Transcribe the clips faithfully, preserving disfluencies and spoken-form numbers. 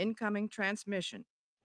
Incoming transmission.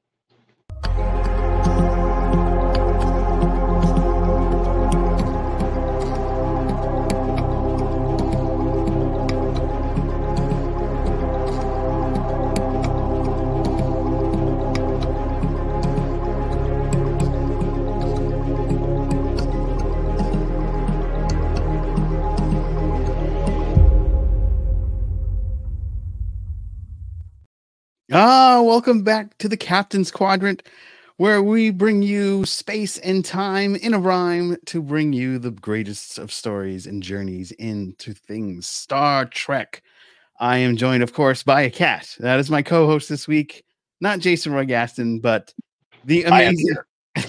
Ah, welcome back to the Captain's Quadrant, where we bring you space and time in a rhyme to bring you the greatest of stories and journeys into things Star Trek. I am joined, of course, by a cat. That is my co-host this week. Not Jason Roy Gaston, but the amazing,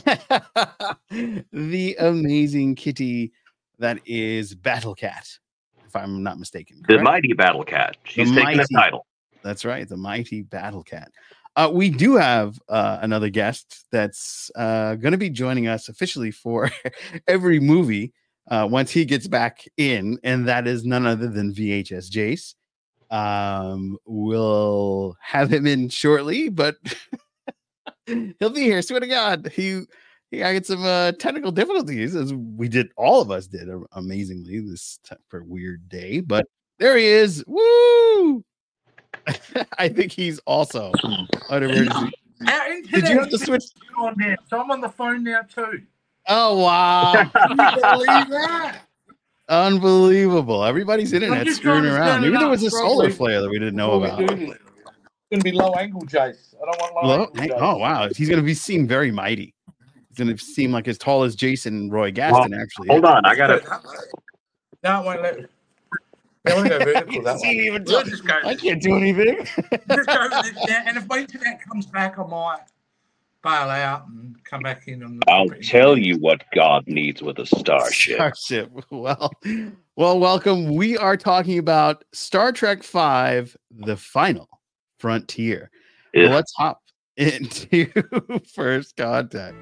the amazing kitty that is Battle Cat, if I'm not mistaken. Correct? The mighty Battle Cat. She's the taking mighty, a title. That's right, the mighty Battle Cat. Uh, we do have uh, another guest that's uh, going to be joining us officially for every movie uh, once he gets back in, and that is none other than V H S Jace. Um, we'll have him in shortly, but he'll be here. Swear to God, he he had some uh, technical difficulties, as we did, all of us did amazingly this t- for weird day, but there he is. Woo! I think he's also on emergency. Did you have to switch on there? So I'm on the phone now too. Oh wow! Can you believe that? Unbelievable! Everybody's internet screwing around. Maybe there was a solar flare that we didn't know about. It's going to be low angle, Jace. I don't want low, low angle. Jace. Oh wow! He's going to be seem very mighty. He's going to seem like as tall as Jason Roy Gaston. Well, actually, hold on, I got to. No, it won't let me. I want to go vertical that way. Even we'll just go, I can't do anything. Just go with this now, and if my internet comes back, I might bail out and come back in on the. I'll tell you what God needs with a starship. Starship. Well, well, welcome. We are talking about Star Trek Five: The Final Frontier. Yeah. Well, let's hop into First Contact.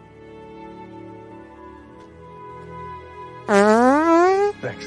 Thanks.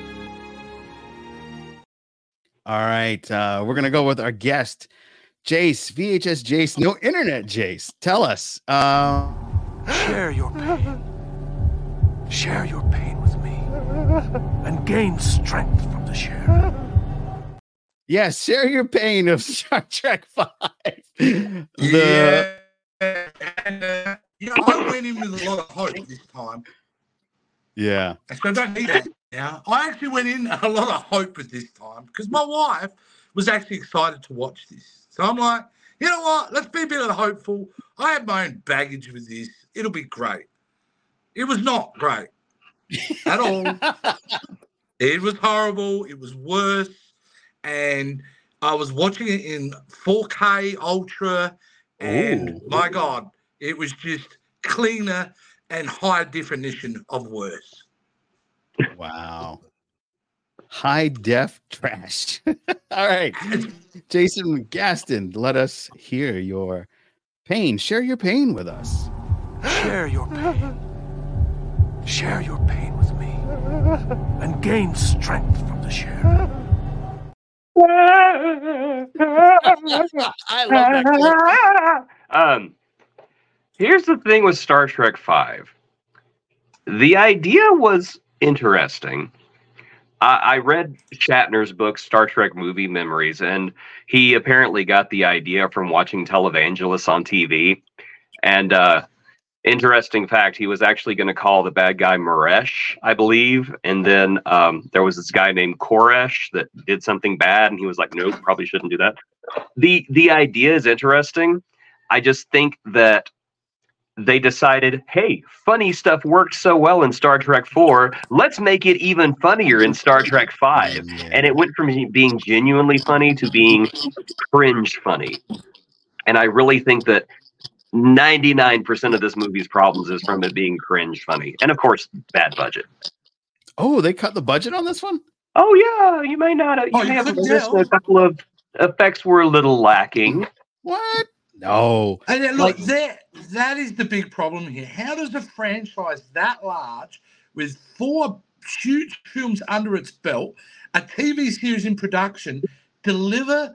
All right, uh, we're gonna go with our guest, Jace, V H S Jace, no internet Jace. Tell us. Uh... Share your pain. Share your pain with me, and gain strength from the share. Yes, share your pain of Star Trek Five. The... Yeah, and uh, you know, I went in with a lot of hope this time. Yeah, so I don't need that. Now, I actually went in a lot of hope at this time because my wife was actually excited to watch this. So I'm like, you know what? Let's be a bit of hopeful. I have my own baggage with this. It'll be great. It was not great at all. It was horrible. It was worse. And I was watching it in four K Ultra. And Ooh. My God, it was just cleaner and high definition of worse. Wow. High def trash. All right. Jason Gaston, let us hear your pain. Share your pain with us. Share your pain. Share your pain with me. And gain strength from the share. I love that. Um, here's the thing with Star Trek Five. The idea was interesting. I, I read Shatner's book, Star Trek Movie Memories, and he apparently got the idea from watching televangelists on T V. And uh, interesting fact, he was actually going to call the bad guy Maresh, I believe. And then um, there was this guy named Koresh that did something bad, and he was like, nope, probably shouldn't do that. The The idea is interesting. I just think that they decided, hey, funny stuff worked so well in Star Trek four. Let's make it even funnier in Star Trek five. And it went from being genuinely funny to being cringe funny. And I really think that ninety-nine percent of this movie's problems is from it being cringe funny. And of course, bad budget. Oh, they cut the budget on this one? Oh, yeah. You may not. You oh, may you have noticed a couple of effects were a little lacking. What? No. And then, look, like, that that is the big problem here. How does a franchise that large, with four huge films under its belt, a T V series in production, deliver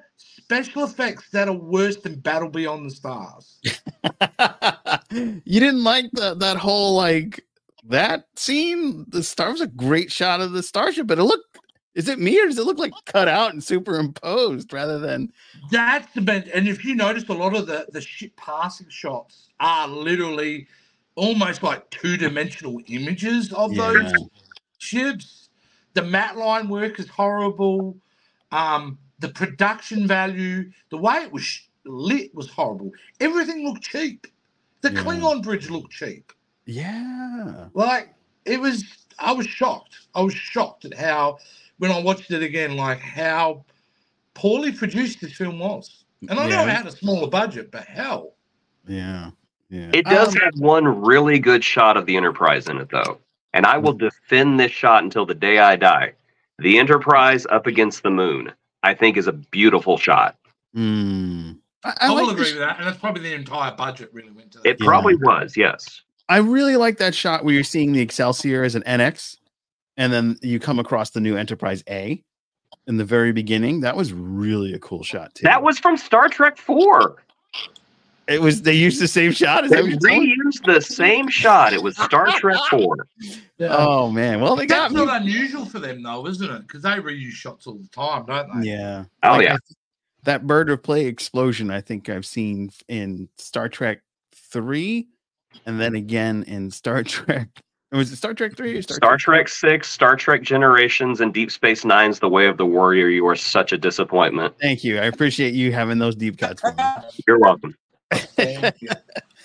special effects that are worse than Battle Beyond the Stars. You didn't like the, that whole like that scene? The star was a great shot of the starship, but it looked. Is it me or does it look like cut out and superimposed rather than? That's the best. And if you notice, a lot of the the ship passing shots are literally almost like two dimensional images of Yeah. those ships. The matte line work is horrible. Um, the production value, the way it was lit was horrible. Everything looked cheap. The Yeah. Klingon bridge looked cheap. Yeah. Like it was. I was shocked. I was shocked at how. When I watched it again, like how poorly produced this film was. And I know Yeah. it had a smaller budget, but hell. Yeah. Yeah. It does Um, have one really good shot of the Enterprise in it, though. And I will defend this shot until the day I die. The Enterprise up against the moon, I think, is a beautiful shot. mm, I, I, I, will like agree the with that. And that's probably the entire budget really went to that. It Yeah. probably was, yes. I really like that shot where you're seeing the Excelsior as an N X, and then you come across the new Enterprise A in the very beginning. That was really a cool shot too. That was from Star Trek four. it was. They used the same shot. Is They that what you're telling me? reused the same shot. It was Star Trek four. Yeah. Oh man, well they got That's me. not unusual for them, though, isn't it? Because they reuse shots all the time, don't they? Yeah. Oh, Like, yeah. I th- that bird of prey explosion. I think I've seen in Star Trek three, and then again in Star Trek. Was it Star Trek three or Star, Star Trek six, Star Trek Generations, and Deep Space Nine's The Way of the Warrior. You are such a disappointment. Thank you. I appreciate you having those deep cuts for me. You're welcome. Thank you.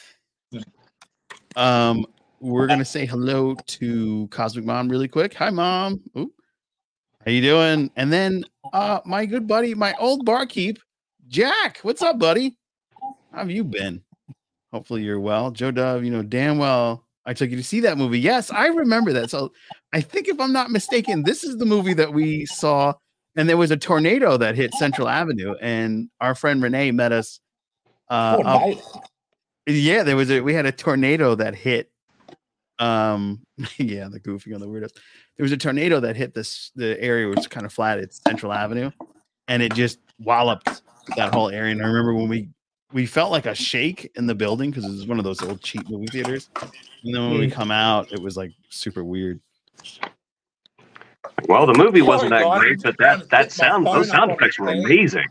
Um, we're gonna say hello to Cosmic Mom really quick. Hi, Mom. Oop. How you doing? And then, uh, my good buddy, my old barkeep, Jack. What's up, buddy? How have you been? Hopefully you're well. Joe Dove, you know damn well I took you to see that movie. Yes, I remember that. So I think if I'm not mistaken, this is the movie that we saw, and there was a tornado that hit Central Avenue, and our friend Renee met us. Uh, up- yeah, there was a we had a tornado that hit. Um, yeah, the goofy on the weirdos. There was a tornado that hit this the area was kind of flat. It's Central Avenue, and it just walloped that whole area. And I remember when we we felt like a shake in the building because it was one of those old cheap movie theaters. And then when we come out, it was like super weird. Well, the movie Sorry, wasn't that guys, great, I'm but just trying that to that get my sound phone those up sound on effects the were thing. amazing.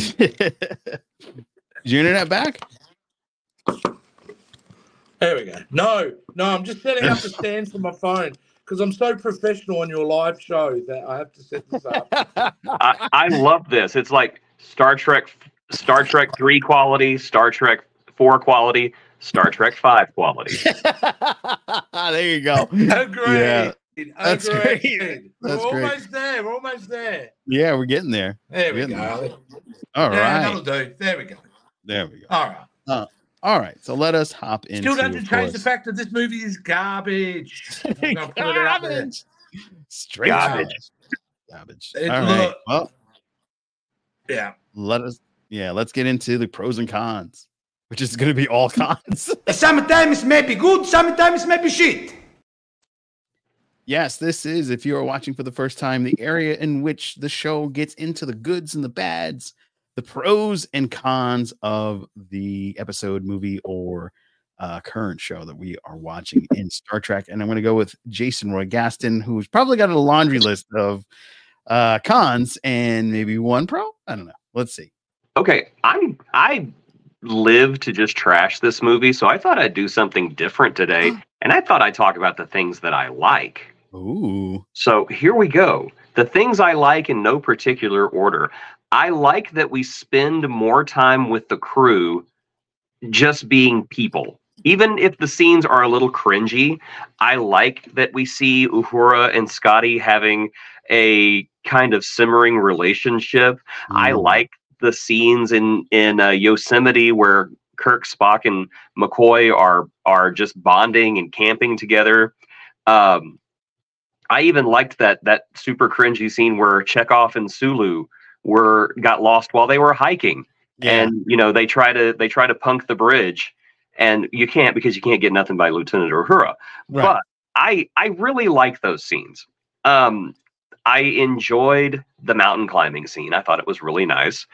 Is your internet back? There we go. No, no, I'm just setting up the stand for my phone because I'm so professional on your live show that I have to set this up. I, I love this. It's like Star Trek, Star Trek three quality, Star Trek four quality, Star Trek five quality. There you go. Agreed. Yeah, that's Agreed. great. That's We're great. almost there. We're almost there. Yeah, we're getting there. There we Getting there. go. All Yeah, right. that'll do. There we go. There we go. All right. All right. So let us hop into Still doesn't of change the course- fact that this movie is garbage. I'm gonna put it out there. Garbage. Straight Garbage. garbage. Garbage. It All right. look- Well, Yeah. let us yeah, let's get into the pros and cons, which is going to be all cons. Sometimes may be good, sometimes may be shit. Yes, this is, if you are watching for the first time, the area in which the show gets into the goods and the bads, the pros and cons of the episode, movie, or uh, current show that we are watching in Star Trek. And I'm going to go with Jason Roy Gaston, who's probably got a laundry list of uh, cons and maybe one pro. I don't know. Let's see. Okay, I'm I live to just trash this movie, so I thought I'd do something different today, and I thought I'd talk about the things that I like. Ooh. So here we go. The things I like in no particular order. I like that we spend more time with the crew just being people. Even if the scenes are a little cringy, I like that we see Uhura and Scotty having a kind of simmering relationship. I Mm. like the scenes in in uh, Yosemite where Kirk, Spock, and McCoy are are just bonding and camping together. Um, I even liked that that super cringy scene where Chekhov and Sulu were got lost while they were hiking, Yeah. and you know they try to they try to punk the bridge, and you can't because you can't get nothing by Lieutenant Uhura. Right. But I I really like those scenes. Um, I enjoyed the mountain climbing scene. I thought it was really nice.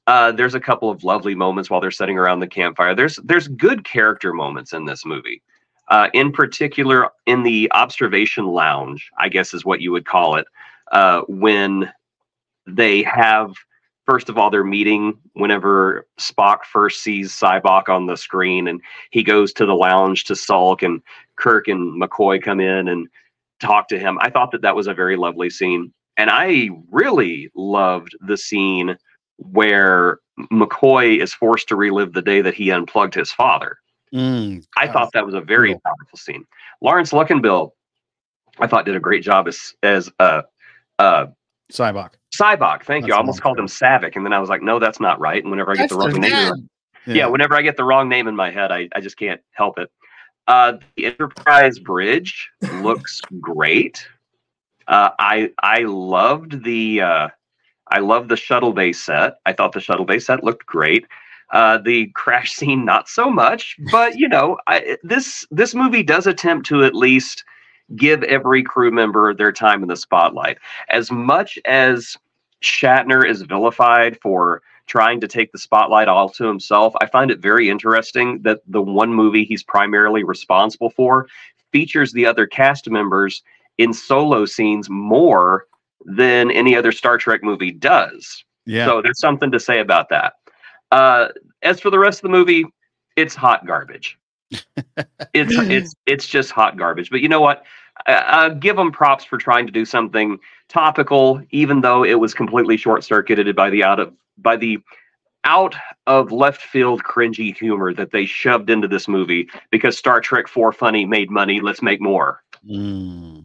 Uh, there's a couple of lovely moments while they're sitting around the campfire. There's there's good character moments in this movie. Uh, in particular, in the observation lounge, I guess is what you would call it, uh, when they have, first of all, they're meeting whenever Spock first sees Sybok on the screen, and he goes to the lounge to sulk, and Kirk and McCoy come in and talk to him. I thought that that was a very lovely scene. And I really loved the scene where McCoy is forced to relive the day that he unplugged his father. Mm, I thought that was a very cool. powerful scene. Lawrence Luckenbill, I thought, did a great job as as uh, uh, Sybok. Sybok. Thank you. That's I almost called him Savick, and then I was like, no, that's not right. And whenever I get That's the wrong their name, dad. yeah. yeah, whenever I get the wrong name in my head, I, I just can't help it. Uh, the Enterprise bridge looks great. Uh, I I loved the uh, I loved the shuttle bay set. I thought the shuttle bay set looked great. Uh, the crash scene, not so much, but you know, I, this this movie does attempt to at least give every crew member their time in the spotlight. As much as Shatner is vilified for trying to take the spotlight all to himself, I find it very interesting that the one movie he's primarily responsible for features the other cast members in solo scenes more than any other Star Trek movie does. Yeah. So there's something to say about that. Uh, as for the rest of the movie, it's hot garbage. it's it's it's just hot garbage. But you know what? I, I give them props for trying to do something topical, even though it was completely short-circuited by the out of by the out of left field cringy humor that they shoved into this movie because Star Trek four Funny made money. Let's make more. Mm.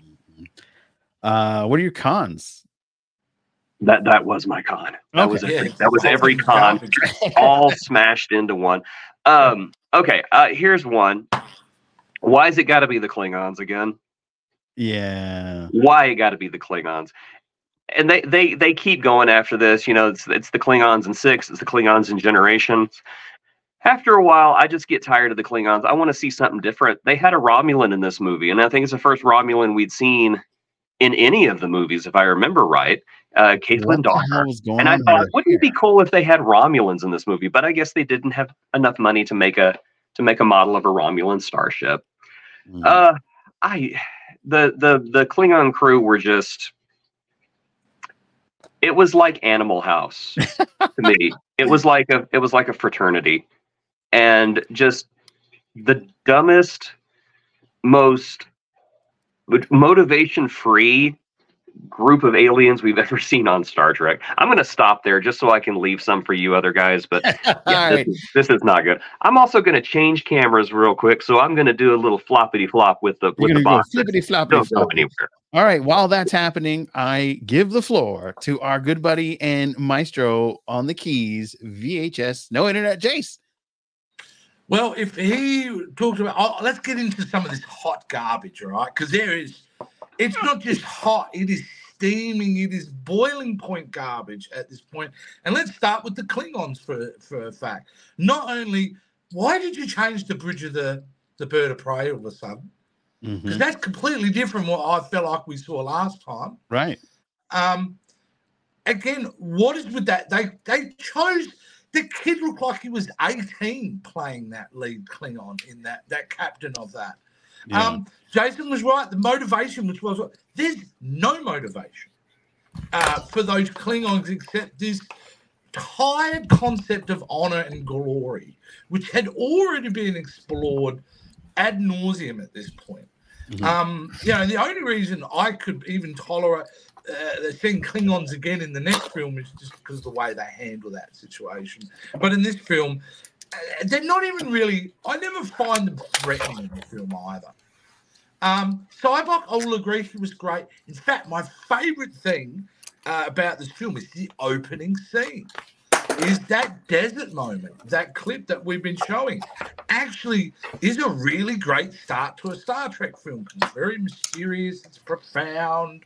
Uh, what are your cons? That that was my con. That Okay. was every, Yeah, that was every con, all smashed into one. Um, okay, uh, here's one. Why has it got to be the Klingons again? Yeah. Why it got to be the Klingons? And they, they they keep going after this. You know, it's it's the Klingons in Six. It's the Klingons in Generations. After a while, I just get tired of the Klingons. I want to see something different. They had a Romulan in this movie, and I think it's the first Romulan we'd seen in any of the movies, if I remember right. Uh, Caitlin What the hell Docker. was going And I on thought, right wouldn't it be here? cool if they had Romulans in this movie? But I guess they didn't have enough money to make a to make a model of a Romulan starship. Mm. Uh, I the the the Klingon crew were just. It was like Animal House to me. It was like a it was like a fraternity, and just the dumbest, most motivation-free group of aliens we've ever seen on Star Trek. I'm going to stop there just so I can leave some for you other guys, but yeah, All this, right. is, this is not good. I'm also going to change cameras real quick, so I'm going to do a little floppity flop with the You're with the gonna go box. flippity floppity Don't go flop. anywhere. All right. While that's happening, I give the floor to our good buddy and maestro on the keys, V H S, no internet, Jace. Well, if he talks about, oh, let's get into some of this hot garbage, all right? Because there is, it's not just hot, it is steaming, it is boiling point garbage at this point. And let's start with the Klingons for, for a fact. Not only, why did you change the bridge of the, the bird of prey all of a sudden? Because Mhm. that's completely different from what I felt like we saw last time. Right. Um, again, what is with that? They they chose the kid looked like he was eighteen playing that lead Klingon in that that captain of that. Yeah. Um, Jason was right. The motivation was was there's no motivation uh, for those Klingons except this tired concept of honor and glory, which had already been explored ad nauseum at this point. Mhm. Um, you know, the only reason I could even tolerate uh, seeing Klingons again in the next film is just because of the way they handle that situation. But in this film, uh, they're not even really, I never find them threatening in the film either. Um, Sybok, I will agree, he was great. In fact, my favorite thing uh, about this film is the opening scene. Is that desert moment, that clip that we've been showing, actually is a really great start to a Star Trek film. It's very mysterious, it's profound.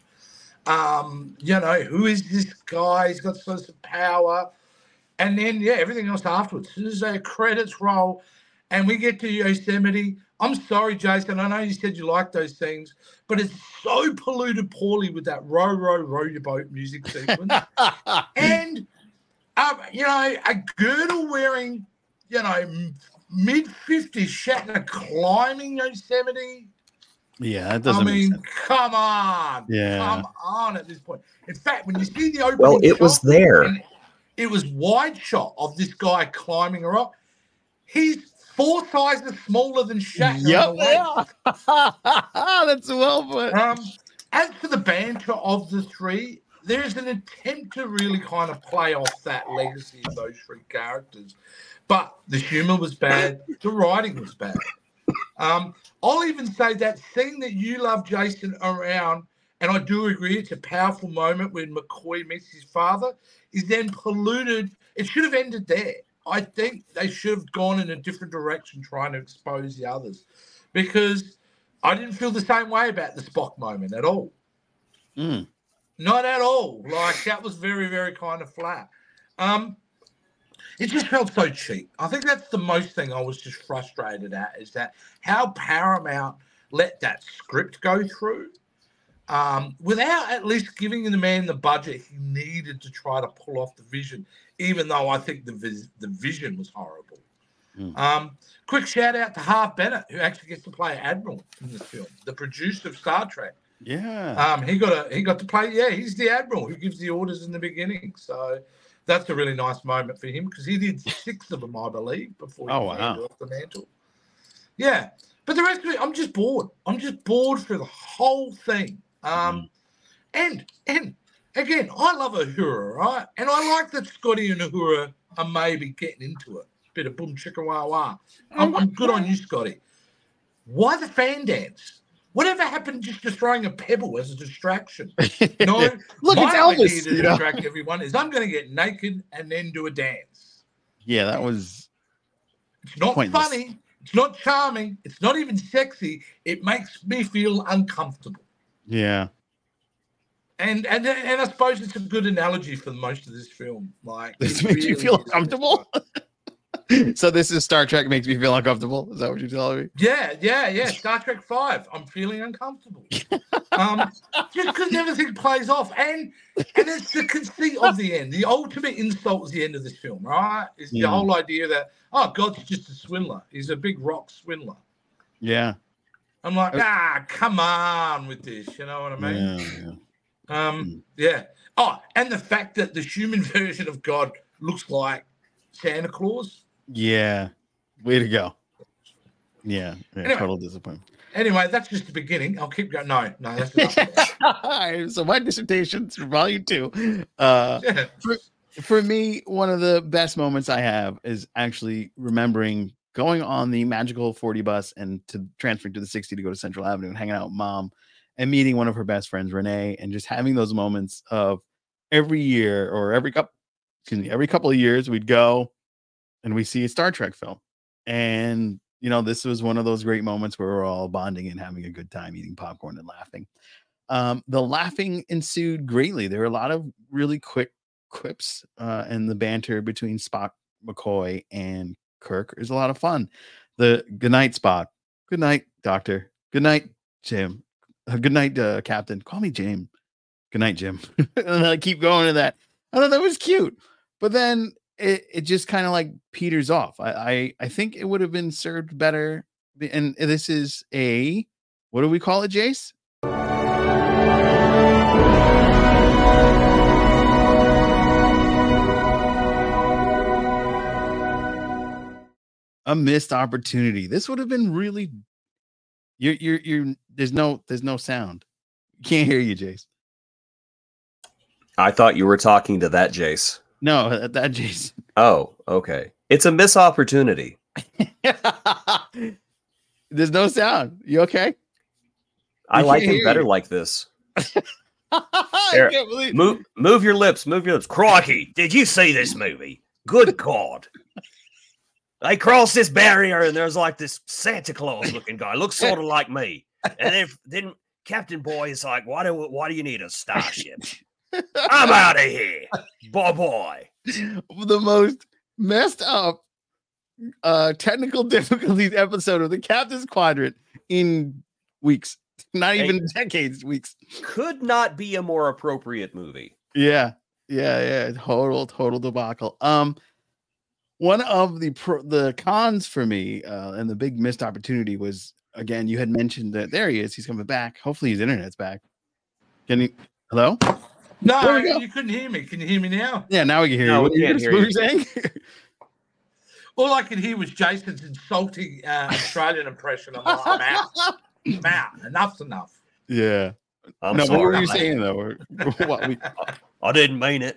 Um, you know, who is this guy? He's got such a power. And then, yeah, everything else afterwards. As soon as the credits roll and we get to Yosemite, I'm sorry, Jason, I know you said you like those scenes, but it's so polluted poorly with that row, row, row your boat music sequence. And Um, you know, a girdle wearing, you know, mid fifties Shatner climbing Yosemite. Yeah, that doesn't I make mean, sense. come on. Yeah. Come on at this point. In fact, when you see the opening Well, it was shot, there. and it was wide shot of this guy climbing a rock. He's four sizes smaller than Shatner. Yep, in the waist. yeah. That's well put. Um, as for the banter of the three, there's an attempt to really kind of play off that legacy of those three characters. But the humor was bad. The writing was bad. Um, I'll even say that scene that you love, Jason, around, and I do agree, it's a powerful moment when McCoy meets his father, is then polluted. It should have ended there. I think they should have gone in a different direction trying to expose the others, because I didn't feel the same way about the Spock moment at all. Mm. Not at all. Like, that was very, very kind of flat. Um, it just felt so cheap. I think that's the most thing I was just frustrated at, is that how Paramount let that script go through um, without at least giving the man the budget he needed to try to pull off the vision, even though I think the, vis- the vision was horrible. Mm. Um, quick shout out to Harv Bennett, who actually gets to play Admiral in this film, the producer of Star Trek. Yeah. Um, he got a he got to play. Yeah, he's the Admiral who gives the orders in the beginning. So that's a really nice moment for him, because he did six of them, I believe, before he oh, wow. handed off the mantle. Yeah, but the rest of it, I'm just bored. I'm just bored for the whole thing. Um, mm. and and again, I love Uhura, right? And I like that Scotty and Uhura are maybe getting into it. Bit of boom chicka wah wah. I'm, I'm good on you, Scotty. Why the fan dance? Whatever happened to just throwing a pebble as a distraction? No, look, my it's Elvis, idea to you know? distract everyone is I'm going to get naked and then do a dance. Yeah, that was. It's not pointless. funny. It's not charming. It's not even sexy. It makes me feel uncomfortable. Yeah. And and and I suppose it's a good analogy for most of this film. Like, this makes really you feel is. uncomfortable. So this is Star Trek makes me feel uncomfortable. Is that what you're telling me? Yeah, yeah, yeah. Star Trek Five. I'm feeling uncomfortable. um, just because everything plays off, and and it's the conceit of the end. The ultimate insult is the end of this film, right? It's the Mm. whole idea that oh, God's just a swindler. He's a big rock swindler. Yeah. I'm like, ah, come on with this. You know what I mean? Yeah, yeah. Um, Mm. yeah. Oh, and the fact that the human version of God looks like Santa Claus. Yeah. Way to go. Yeah. yeah Anyway. Total disappointment. Anyway, that's just the beginning. I'll keep going. No, no, that's enough. So my dissertation's for volume two. Uh, Yeah. for, for me, one of the best moments I have is actually remembering going on the magical forty bus and to transferring to the sixty to go to Central Avenue and hanging out with Mom and meeting one of her best friends, Renee, and just having those moments of every year or every couple, excuse me, every couple of years we'd go and we see a Star Trek film. And, you know, this was one of those great moments where we're all bonding and having a good time, eating popcorn and laughing. Um, the laughing ensued greatly. There were a lot of really quick quips uh, and the banter between Spock, McCoy, and Kirk is a lot of fun. The good night, Spock. Good night, Doctor. Good night, Jim. Uh, good night, uh, Captain. Call me James. Good night, Jim. And I keep going to that. I thought that was cute. But then it, it just kind of like peters off. I, I I think it would have been served better. And this is a, what do we call it, Jace? A missed opportunity. This would have been really. You're you're you're. There's no there's no sound. Can't hear you, Jace. I thought you were talking to that Jace. No, that, that Jace. Oh, okay. It's a miss opportunity. There's no sound. You okay? I We like can't him hear better you. like this. I There. can't believe. Move, move your lips. Move your lips. Crikey! Did you see this movie? Good God! They crossed this barrier, and there's like this Santa Claus looking guy. Looks sort of like me. And then, then Captain Boy is like, "Why do why do you need a starship? I'm out of here. Bye bye." The most messed up uh technical difficulties episode of the Captain's Quadrant in weeks, not even Hey. decades, weeks. Could not be a more appropriate movie. Yeah, Yeah, yeah, total, total debacle. Um, one of the pro- the cons for me, uh, and the big missed opportunity was, again, you had mentioned that there he is. He's coming back. Hopefully, his internet's back. Can you? Hello? No, There we go. you couldn't hear me. Can you hear me now? Yeah, now we can hear No, you. we What were you can't gonna- hear what were you. you saying? All I could hear was Jason's insulting uh, Australian impression. I'm like, I'm out. I'm out. Enough's enough. Yeah. I'm no, sorry. what were you I'm saying though? Or- what we- I didn't mean it.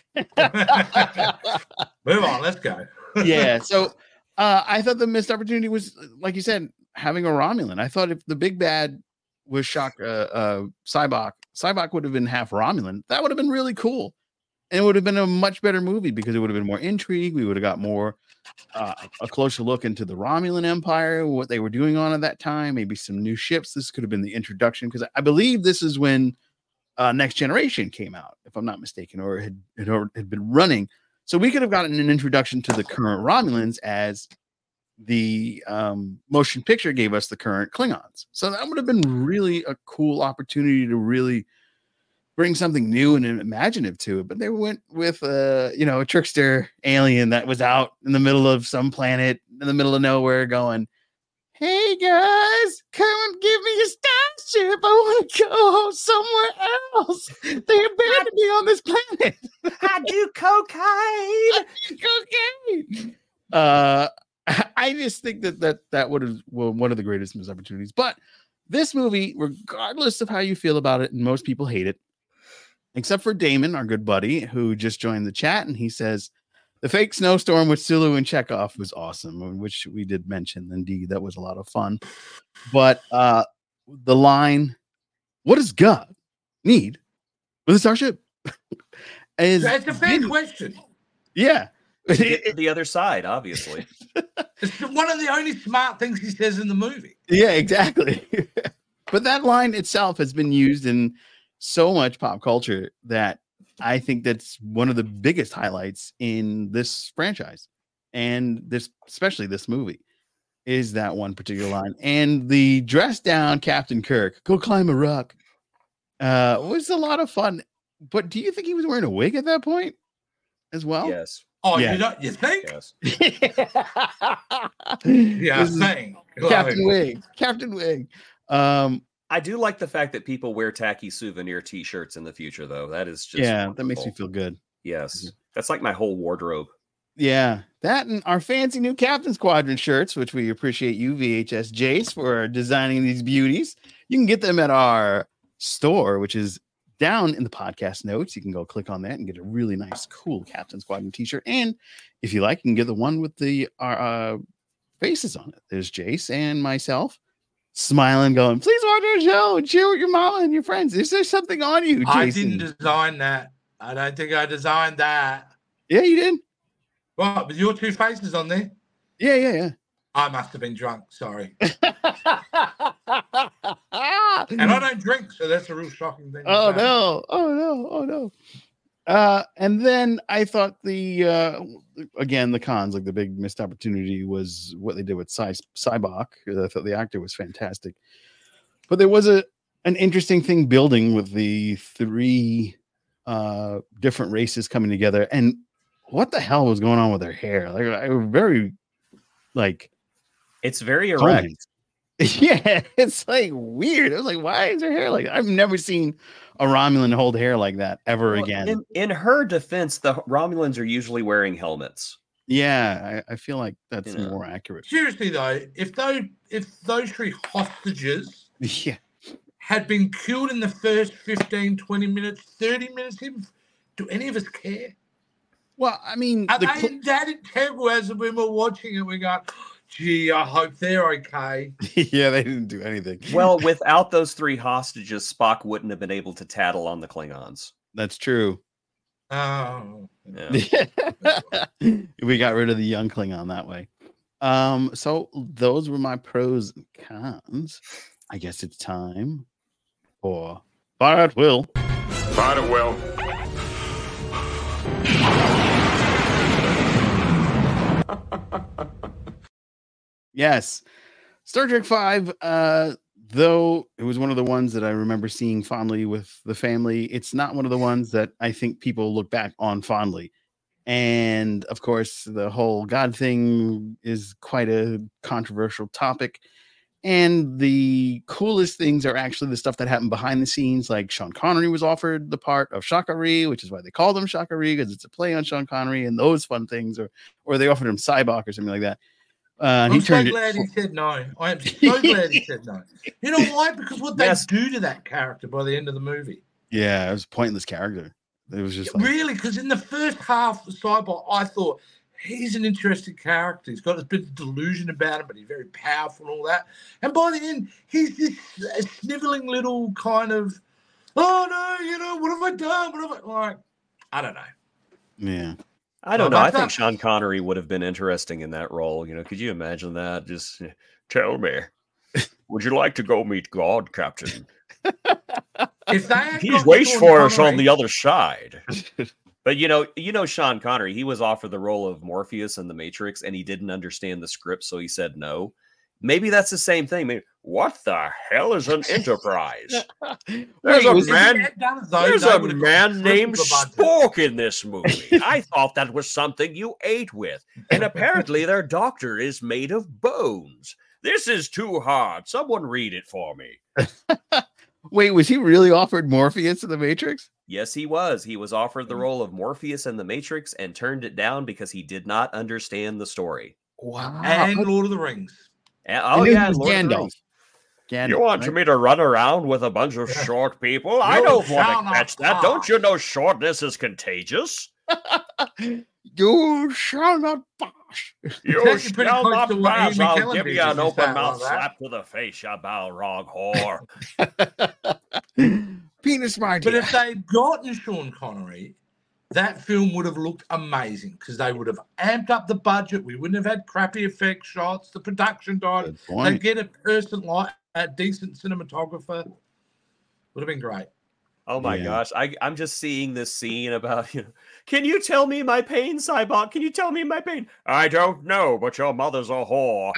Move on. Let's go. yeah. So uh, I thought the missed opportunity was, like you said, having a Romulan. I thought if the big bad was Shock, uh, uh, Cybok, Cybok would have been half Romulan. That would have been really cool. And it would have been a much better movie because it would have been more intrigue. We would have got more uh, a closer look into the Romulan Empire, what they were doing on at that time, maybe some new ships. This could have been the introduction because I believe this is when uh, Next Generation came out, if I'm not mistaken, or had, had had been running. So we could have gotten an introduction to the current Romulans as the um, motion picture gave us the current Klingons. So that would have been really a cool opportunity to really bring something new and imaginative to it. But they went with uh, you know, a trickster alien that was out in the middle of some planet in the middle of nowhere going, "Hey guys, come and give me a starship. I want to go somewhere else. They abandoned me on this planet. I do cocaine. Cocaine." Uh, I just think that that that would have well, one of the greatest missed opportunities. But this movie, regardless of how you feel about it, and most people hate it, except for Damon, our good buddy, who just joined the chat, and he says the fake snowstorm with Sulu and Chekhov was awesome, which we did mention. Indeed, that was a lot of fun. But uh, the line, "What does God need with a starship?" is That's a fair question. yeah. To get to the other side, obviously. It's one of the only smart things he says in the movie. Yeah, exactly. But that line itself has been used in so much pop culture that I think that's one of the biggest highlights in this franchise, and this, especially this movie, is that one particular line. And the dress down Captain Kirk, "Go climb a rock," uh, was a lot of fun. But do you think he was wearing a wig at that point as well? Yes. Oh, Yeah. you don't? You think? Yes. Yeah, This is thing. Captain Wig. Captain Wig. Um, I do like the fact that people wear tacky souvenir T-shirts in the future, though. That is just yeah, that makes me wonderful. feel good. Yes, that's like my whole wardrobe. Yeah, that and our fancy new Captain Squadron shirts, which we appreciate you, V H S Jace, for designing these beauties. You can get them at our store, which is down in the podcast notes. You can go click on that and get a really nice, cool Captain Squadron t-shirt. And if you like, you can get the one with the our uh, faces on it. There's Jace and myself smiling, going, "Please watch our show and share with your mama and your friends. Is there something on you, Jason?" I didn't design that. I don't think I designed that. Yeah, you did. What, with your two faces on there? Yeah, yeah, yeah. I must have been drunk. Sorry. And I don't drink, so that's a real shocking thing. to Oh say. no! Oh no! Oh no! Uh, and then I thought the uh, again the cons, like the big missed opportunity, was what they did with Cy Cybok. I thought the actor was fantastic, but there was a an interesting thing building with the three uh, different races coming together. And what the hell was going on with their hair? Like, I was very like It's very erect. Conan. Yeah, it's like weird. I was like, why is her hair like that? I've never seen a Romulan hold hair like that ever Well, again. In, in her defense, the Romulans are usually wearing helmets. Yeah, I, I feel like that's Yeah. more accurate. Seriously though, if those if those three hostages Yeah. had been killed in the first fifteen, twenty minutes, thirty minutes, even, do any of us care? Well, I mean, Are the they cl- that integral as we were watching it? We go, gee, I hope they're okay. yeah, they didn't do anything. Well, without those three hostages, Spock wouldn't have been able to tattle on the Klingons. That's true. Oh, Yeah. We got rid of the young Klingon that way. Um, so those were my pros and cons. I guess it's time for Fire at Will. Fire at will. Yes. Star Trek five, uh, though it was one of the ones that I remember seeing fondly with the family, it's not one of the ones that I think people look back on fondly. And of course, the whole God thing is quite a controversial topic. And the coolest things are actually the stuff that happened behind the scenes. Like Sean Connery was offered the part of Shaka-Ree, which is why they called him Shaka-Ree, because it's a play on Sean Connery and those fun things. Or or they offered him Cybok or something like that. Uh, and I'm he turned so glad it. he said no. I am so glad he said no. You know why? Because what they Yes. do to that character by the end of the movie. Yeah, it was a pointless character. It was just like, Really, because in the first half of Cybok, I thought he's an interesting character. He's got a bit of delusion about him, but he's very powerful and all that. And by the end, he's this uh, sniveling little kind of, oh no, you know, what have I done? What have I like? I don't know. yeah. I don't Well, know. I that's think not- Sean Connery would have been interesting in that role. You know, could you imagine that? Just tell me, would you like to go meet God, Captain? If they had He's got waits Sean for us on Connery- the other side. But you know, you know, Sean Connery, he was offered the role of Morpheus in The Matrix, and he didn't understand the script, so he said no. Maybe that's the same thing. Maybe, what the hell is an enterprise? There's Wait, a was If this- he man. had done it, though, There's they a would have got man triple named the budget. Spork in this movie. I thought that was something you ate with. And apparently their doctor is made of bones. This is too hard. Someone read it for me. Wait, was he really offered Morpheus in the Matrix? Yes, he was. He was offered the role of Morpheus in The Matrix and turned it down because he did not understand the story. Wow. And Lord of the Rings. And- I oh, knew yeah, he was Lord of the Gandalf. Rings. Gandalf, You want right? me to run around with a bunch of short people? I You don't shall want to not catch that. Don't you know shortness is contagious? You shall not pass. You actually pretty shall close not to what pass. Ian I'll McKellen give did, you if an you open say it mouth like that. slap to the face, you Balrog whore. Penis Marty. But if they'd gotten Sean Connery, that film would have looked amazing because they would have amped up the budget. We wouldn't have had crappy effect shots. The production died. Good They'd point. get a person like a decent cinematographer. Would have been great. Oh my Yeah. gosh, I, I'm just seeing this scene about, you know, can you tell me my pain, Cybok? Can you tell me my pain? I don't know, but your mother's a whore.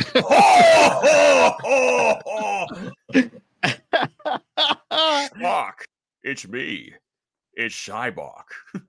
Ho, ho, ho, ho. Fuck, it's me. It's Cybok.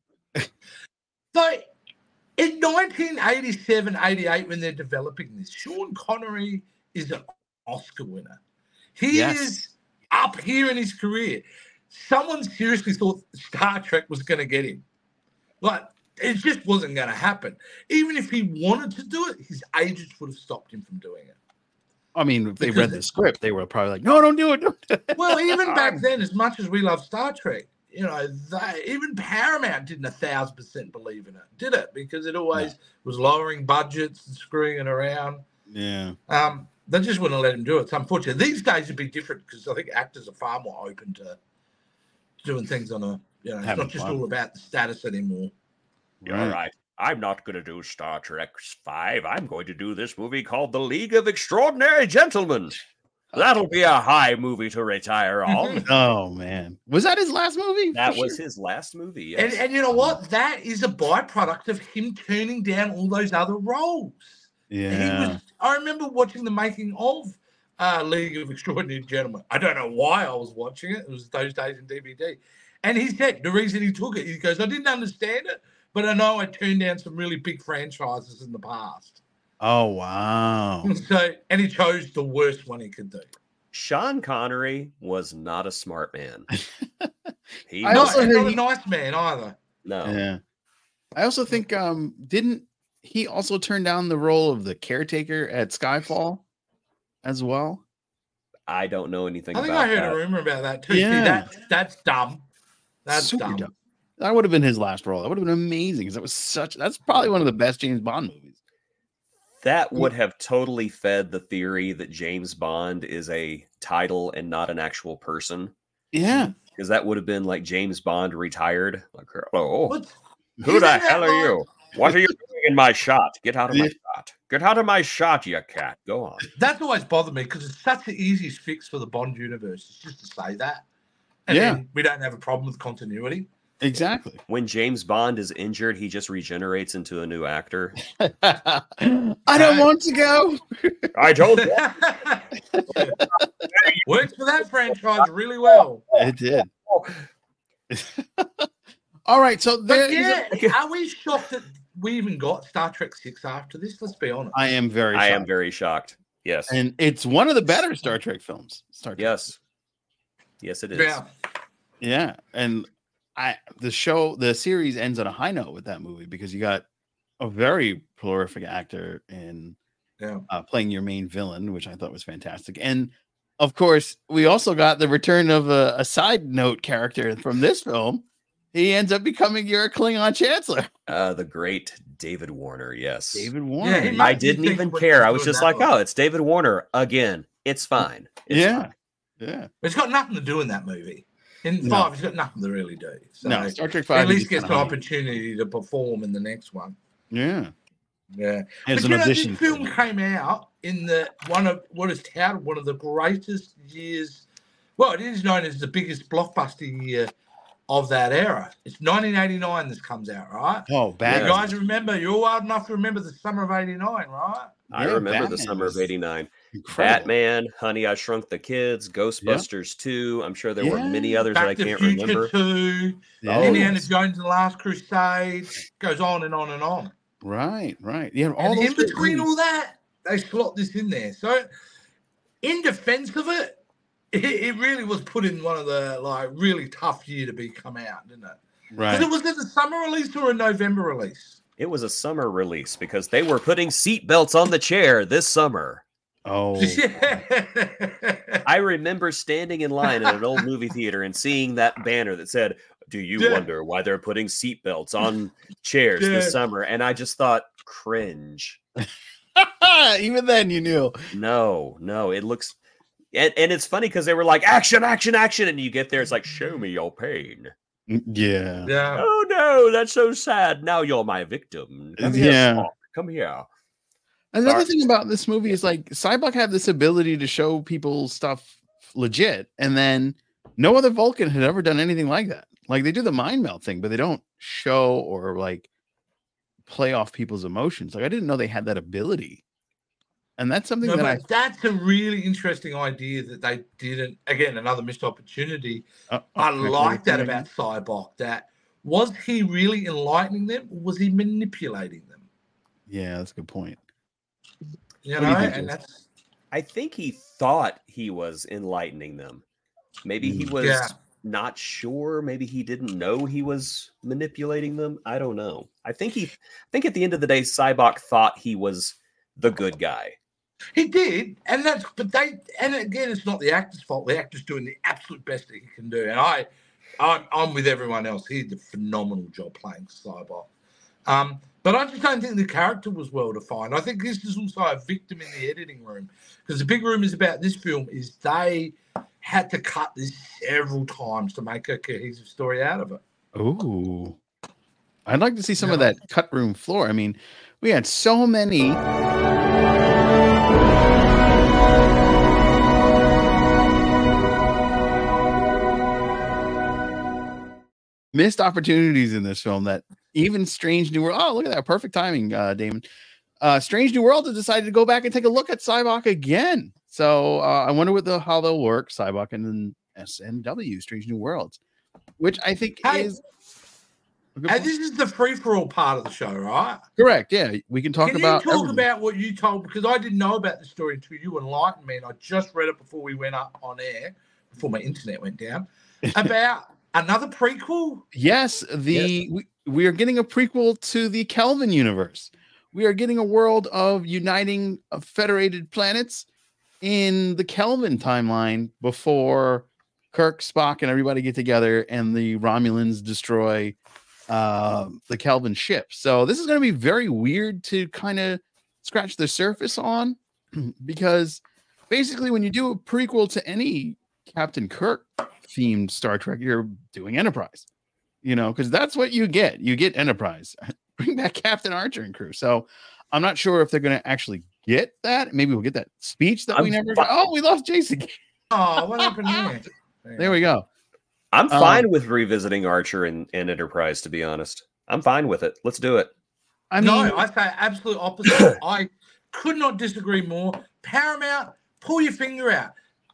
So in nineteen eighty-seven, eighty-eight, when they're developing this, Sean Connery is an Oscar winner. He Yes. is up here in his career. Someone seriously thought Star Trek was going to get him. Like, it just wasn't going to happen. Even if he wanted to do it, his agents would have stopped him from doing it. I mean, if they Because read the it- script, they were probably like, no, don't do it. Don't do it. Well, even back then, as much as we love Star Trek, you know, they, even Paramount didn't a thousand percent believe in it, did it? Because it always was lowering budgets and screwing it around. Yeah. Um, they just wouldn't let him do it. It's unfortunate. These days it'd be different because I think actors are far more open to doing things on a, you know, it's Having not just fun. all about the status anymore. You're Right. right. I'm not going to do Star Trek five. I'm going to do this movie called The League of Extraordinary Gentlemen. That'll be a high movie to retire on. Oh, man. Was that his last movie? That For was sure. his last movie. And, Yes. and you know what? That is a byproduct of him turning down all those other roles. Yeah. He was. I remember watching the making of uh, League of Extraordinary Gentlemen. I don't know why I was watching it. It was those days in D V D. And he said the reason he took it, he goes, I didn't understand it, but I know I turned down some really big franchises in the past. Oh, wow. So, and he chose the worst one he could do. Sean Connery was not a smart man. He I No, was, also and heard not he- a nice man either. no. Yeah. I also think, um, didn't he also turn down the role of the caretaker at Skyfall as well? I don't know anything I think about I heard that. a rumor about that too. Yeah. See, that's that's dumb. That's Super dumb. dumb. That would have been his last role. That would have been amazing because that was such. That's probably one of the best James Bond movies. That would have totally fed the theory that James Bond is a title and not an actual person. Yeah. Because that would have been like James Bond retired. Like, oh, What's- who he's the in that hell are line- you? What are you doing in my shot? Get out of my Yeah. shot. Get out of my shot, you cat. Go on. That's always bothered me because it's such an easy fix for the Bond universe. It's just to say that. And Yeah. then we don't have a problem with continuity. Exactly. When James Bond is injured, he just regenerates into a new actor. I don't want to go. I don't. Works for franchise really well. It did. All right, so there But yeah, are we shocked that we even got Star Trek six after this? Let's be honest. I am very I shocked. am very shocked. Yes. And it's one of the better Star Trek films. Star Trek. Yes. Yes, it is. Yeah. Yeah, and I the show the series ends on a high note with that movie because you got a very prolific actor in Yeah. uh, playing your main villain, which I thought was fantastic. And of course, we also got the return of a, a side note character from this film. He ends up becoming your Klingon Chancellor, Uh, the great David Warner. Yes. David Warner. he I makes didn't me think even what care. he's I was doing just that like, one. oh, it's David Warner again. It's fine. It's yeah, fine. yeah. It's got nothing to do in that movie. In No. five, he's got nothing to really do. So No, Star Trek he Five at least is gets an kinda high. opportunity to perform in the next one. Yeah, Yeah. as But an you know, audition. this film came out in the one of what is touted one of the greatest years. Well, it is known as the biggest blockbuster year of that era. It's nineteen eighty-nine. This comes out, right? Oh, You bad. guys remember? You're old enough to remember the summer of eighty-nine, right? I Yeah, remember the Batman summer was of eighty-nine. Incredible. Batman, Honey, I Shrunk the Kids, Ghostbusters two. I'm sure there were Yeah. many others that I Back to can't Future remember. two, Yeah. Oh, Indiana yes. Jones and the Last Crusade, goes on and on and on. Right, right. Yeah, all And those in great between movies. all that, they slot this in there. So, in defense of it, it, it really was put in one of the like really tough year to be come out, didn't it? Because Right. it was it a summer release or a November release? It was a summer release because they were putting seat belts on the chair this summer. Oh, Yeah. I remember standing in line at an old movie theater and seeing that banner that said, "Do you Yeah. wonder why they're putting seat belts on chairs Yeah. this summer?" And I just thought, cringe. even then you knew. No, no, it looks, and, and it's funny because they were like, action, action, action. And you get there, it's like, show me your pain. Yeah. Yeah. Oh no, that's so sad. Now you're my victim. Come here, Yeah. Spock. Come here. Another Sorry. thing about this movie is like Cyborg had this ability to show people stuff legit, and then no other Vulcan had ever done anything like that. Like they do the mind melt thing, but they don't show or like play off people's emotions. Like I didn't know they had that ability, and that's something No, that I but that's a really interesting idea that they didn't. Again, another missed opportunity. uh, I uh, like that uh, about Cybok. That was he really enlightening them, or was he manipulating them? Yeah, that's a good point. You What know, do you think, and Jason? that's I think he thought he was enlightening them. Maybe he Mm. was Yeah. not sure. Maybe he didn't know he was manipulating them. I don't know. I think he, I think at the end of the day, Cybok thought he was the good guy. he did, and that's but they and again, it's not the actor's fault. The actor's doing the absolute best that he can do, and I, I'm, I'm with everyone else. He did a phenomenal job playing Cybok. Um, but I just don't think the character was well defined. I think this is also a victim in the editing room because the big rumors about this film is they had to cut this several times to make a cohesive story out of it. Ooh, I'd like to see some of Yeah. that cut room floor. I mean, we had so many. Missed opportunities in this film that even Strange New World. Oh, look at that. Perfect timing, uh, Damon. Uh, Strange New World has decided to go back and take a look at Cybok again. So uh, I wonder what the how they'll work, Cybok and then S N W, Strange New Worlds, which I think Hey, is a good And point. this is the free for all part of the show, right? Correct. Yeah, we can talk Can about you talk everything. about what you told? Because I didn't know about the story until you enlightened me, and I just read it before we went up on air, before my internet went down, about another prequel. Yes, the we, we are getting a prequel to the Kelvin universe. We are getting a world of uniting of federated planets in the Kelvin timeline before Kirk, Spock, and everybody get together and the Romulans destroy uh, the Kelvin ship. So this is going to be very weird to kind of scratch the surface on because basically when you do a prequel to any Captain Kirk themed Star Trek, you're doing Enterprise, you know, because that's what you get. You get Enterprise. Bring back Captain Archer and crew. So I'm not sure if they're going to actually get that. Maybe we'll get that speech that we I'm never fi- got. Oh, we lost Jason. Oh, what happened there? There we go. I'm Um, fine with revisiting Archer and, and Enterprise, to be honest. I'm fine with it. Let's do it. I mean, no, I say absolute opposite. I could not disagree more. Paramount, pull your finger out.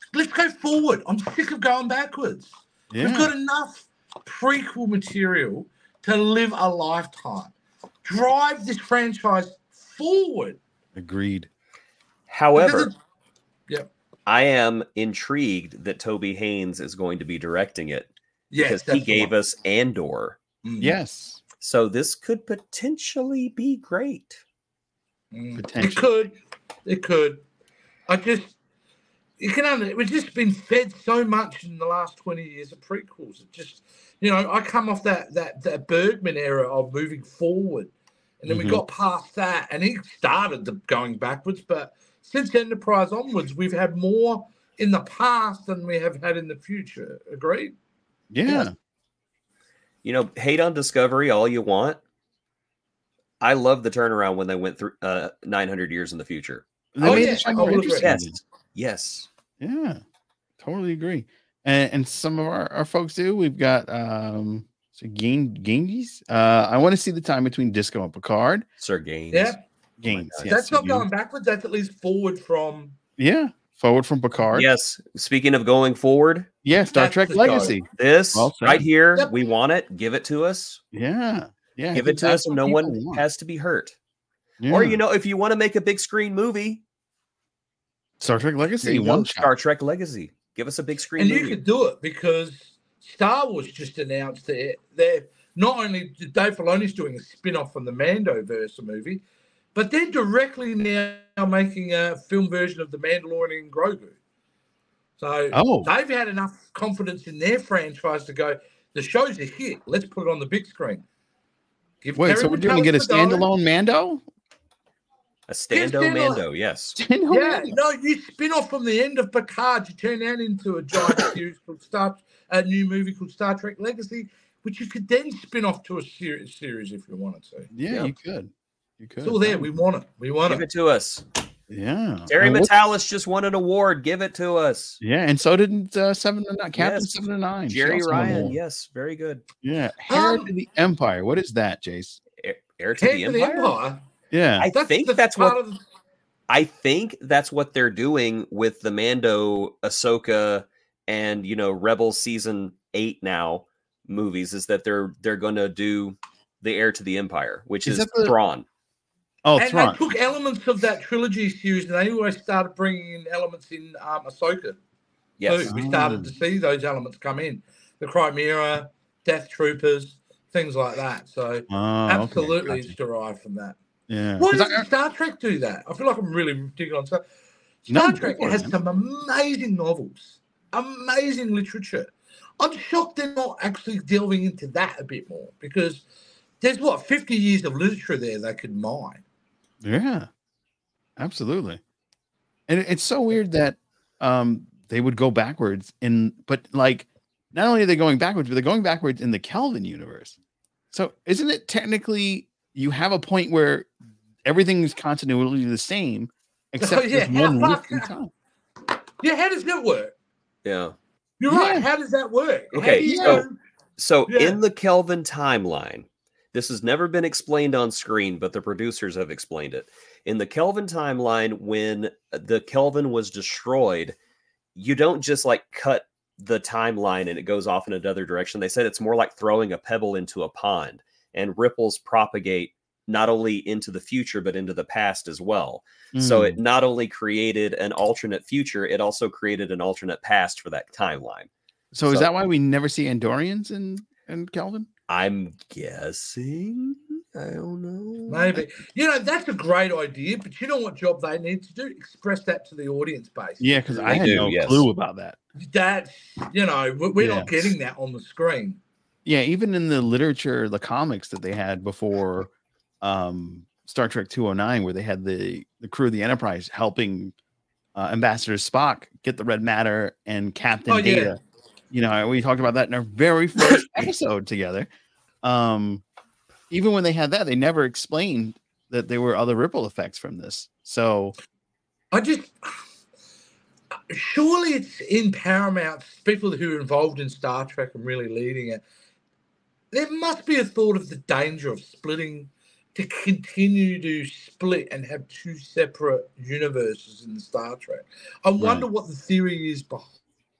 let's go forward. I'm sick of going backwards. Yeah. We've got enough prequel material to live a lifetime. Drive this franchise forward. Agreed. However, yeah, I am intrigued that Toby Haynes is going to be directing it yes, because he gave us Andor. Mm. Yes. So this could potentially be great. Mm. Potentially. It could. It could. I just, you can only, we've just been fed so much in the last twenty years of prequels. It just, you know, I come off that that, that Bergman era of moving forward. And then Mhm. we got past that, and he started the going backwards. But since Enterprise onwards, we've had more in the past than we have had in the future. Agreed? Yeah. Yeah. You know, hate on Discovery all you want. I love the turnaround when they went through uh, nine hundred years in the future. They Oh, made yeah, the show I more will agree. interesting. Yes. Yes. Yeah. Totally agree. And, and some of our, our folks do. We've got um so Gain Gaines. Uh I want to see the time between Disco and Picard. Sir Gaines. Yeah. Gaines. God. yes, That's not Gaines. going backwards. That's at least forward from. Yeah. Forward from Picard. Yes. Speaking of going forward, Yeah. Star That's Trek the show. Legacy. this Well said. right here, Yep. we want it. Give it to us. Yeah. Yeah. I Give think it to that's us, and what no people one want. has to be hurt. Yeah. Or, you know, if you want to make a big screen movie, Star Trek there Legacy. you go, One Star shot. Trek Legacy. Give us a big screen And movie. you could do it because Star Wars just announced that they're not only Dave Filoni's doing a spin off from the Mandoverse movie, but they're directly now making a film version of the Mandalorian and Grogu. So Oh. they've had enough confidence in their franchise to go, the show's a hit. Let's put it on the big screen. Give Wait, Terry so we're going to get a Matalas the go. standalone Mando? A stando standalone. Mando, yes. Standalone Yeah, Mando? no, you spin off from the end of Picard, you turn that into a giant series called Star, a new movie called Star Trek Legacy, which you could then spin off to a series series if you wanted to. Yeah, Yeah. you could. You could. It's all there. We want it. We want Give it. it to us. Yeah. Terry And what- Matalas just won an award. Give it to us. Yeah, and so did uh, seven to nine, Captain Yes. Seven to Nine. She Jerry also won Ryan, one. yes, very good. Yeah, Heir Um, to the Empire. What is that, Jace? Heir- Heir to Head the to the Empire. Empire. Yeah, I think that's part what of the- I think that's what they're doing with the Mando, Ahsoka, and you know Rebels season eight now movies. Is that they're they're going to do the Heir to the Empire, which Is is, that the- Thrawn. oh, and Thrawn. they took elements of that trilogy series and they always started bringing in elements in um, Ahsoka. Yes, Too. We started to see those elements come in. The Chimera, Death Troopers, things like that. So Oh, okay, absolutely gotcha. it's derived from that. Yeah. Why 'Cause doesn't I- Star Trek do that? I feel like I'm really digging on Star No, Star go Trek for it, has man. some amazing novels, amazing literature. I'm shocked they're not actually delving into that a bit more because there's what fifty years of literature there they could mine. Yeah, absolutely. And it- it's so weird that um they would go backwards in, but like not only are they going backwards, but they're going backwards in the Kelvin universe. So isn't it technically you have a point where everything's continually the same, except Oh, yeah, there's one how lift in fuck- time? Yeah, how does that work? yeah. You're Yeah. right. How does that work? How Okay, do you so- know- So Yeah. in the Kelvin timeline, this has never been explained on screen, but the producers have explained it. In the Kelvin timeline, when the Kelvin was destroyed, you don't just like cut the timeline and it goes off in another direction. They said it's more like throwing a pebble into a pond, and ripples propagate not only into the future, but into the past as well. So Mm. it not only created an alternate future, it also created an alternate past for that timeline. So is So- that why we never see Andorians in in Kelvin? I'm guessing. I don't know. Maybe. You know, that's a great idea, but you know what job they need to do? Express that to the audience base. Yeah, because I They had do, no yes. clue about that. That's, you know, we- we're not Yeah. getting that on the screen. Yeah, even in the literature, the comics that they had before um, Star Trek two oh nine, where they had the the crew of the Enterprise helping uh, Ambassador Spock get the red matter and Captain Oh, yeah. Data. You know, we talked about that in our very first episode together. Um, even when they had that, they never explained that there were other ripple effects from this. So I just, surely it's in Paramount, people who are involved in Star Trek and really leading it. There must be a thought of the danger of splitting to continue to split and have two separate universes in the Star Trek. I wonder Right. what the theory is behind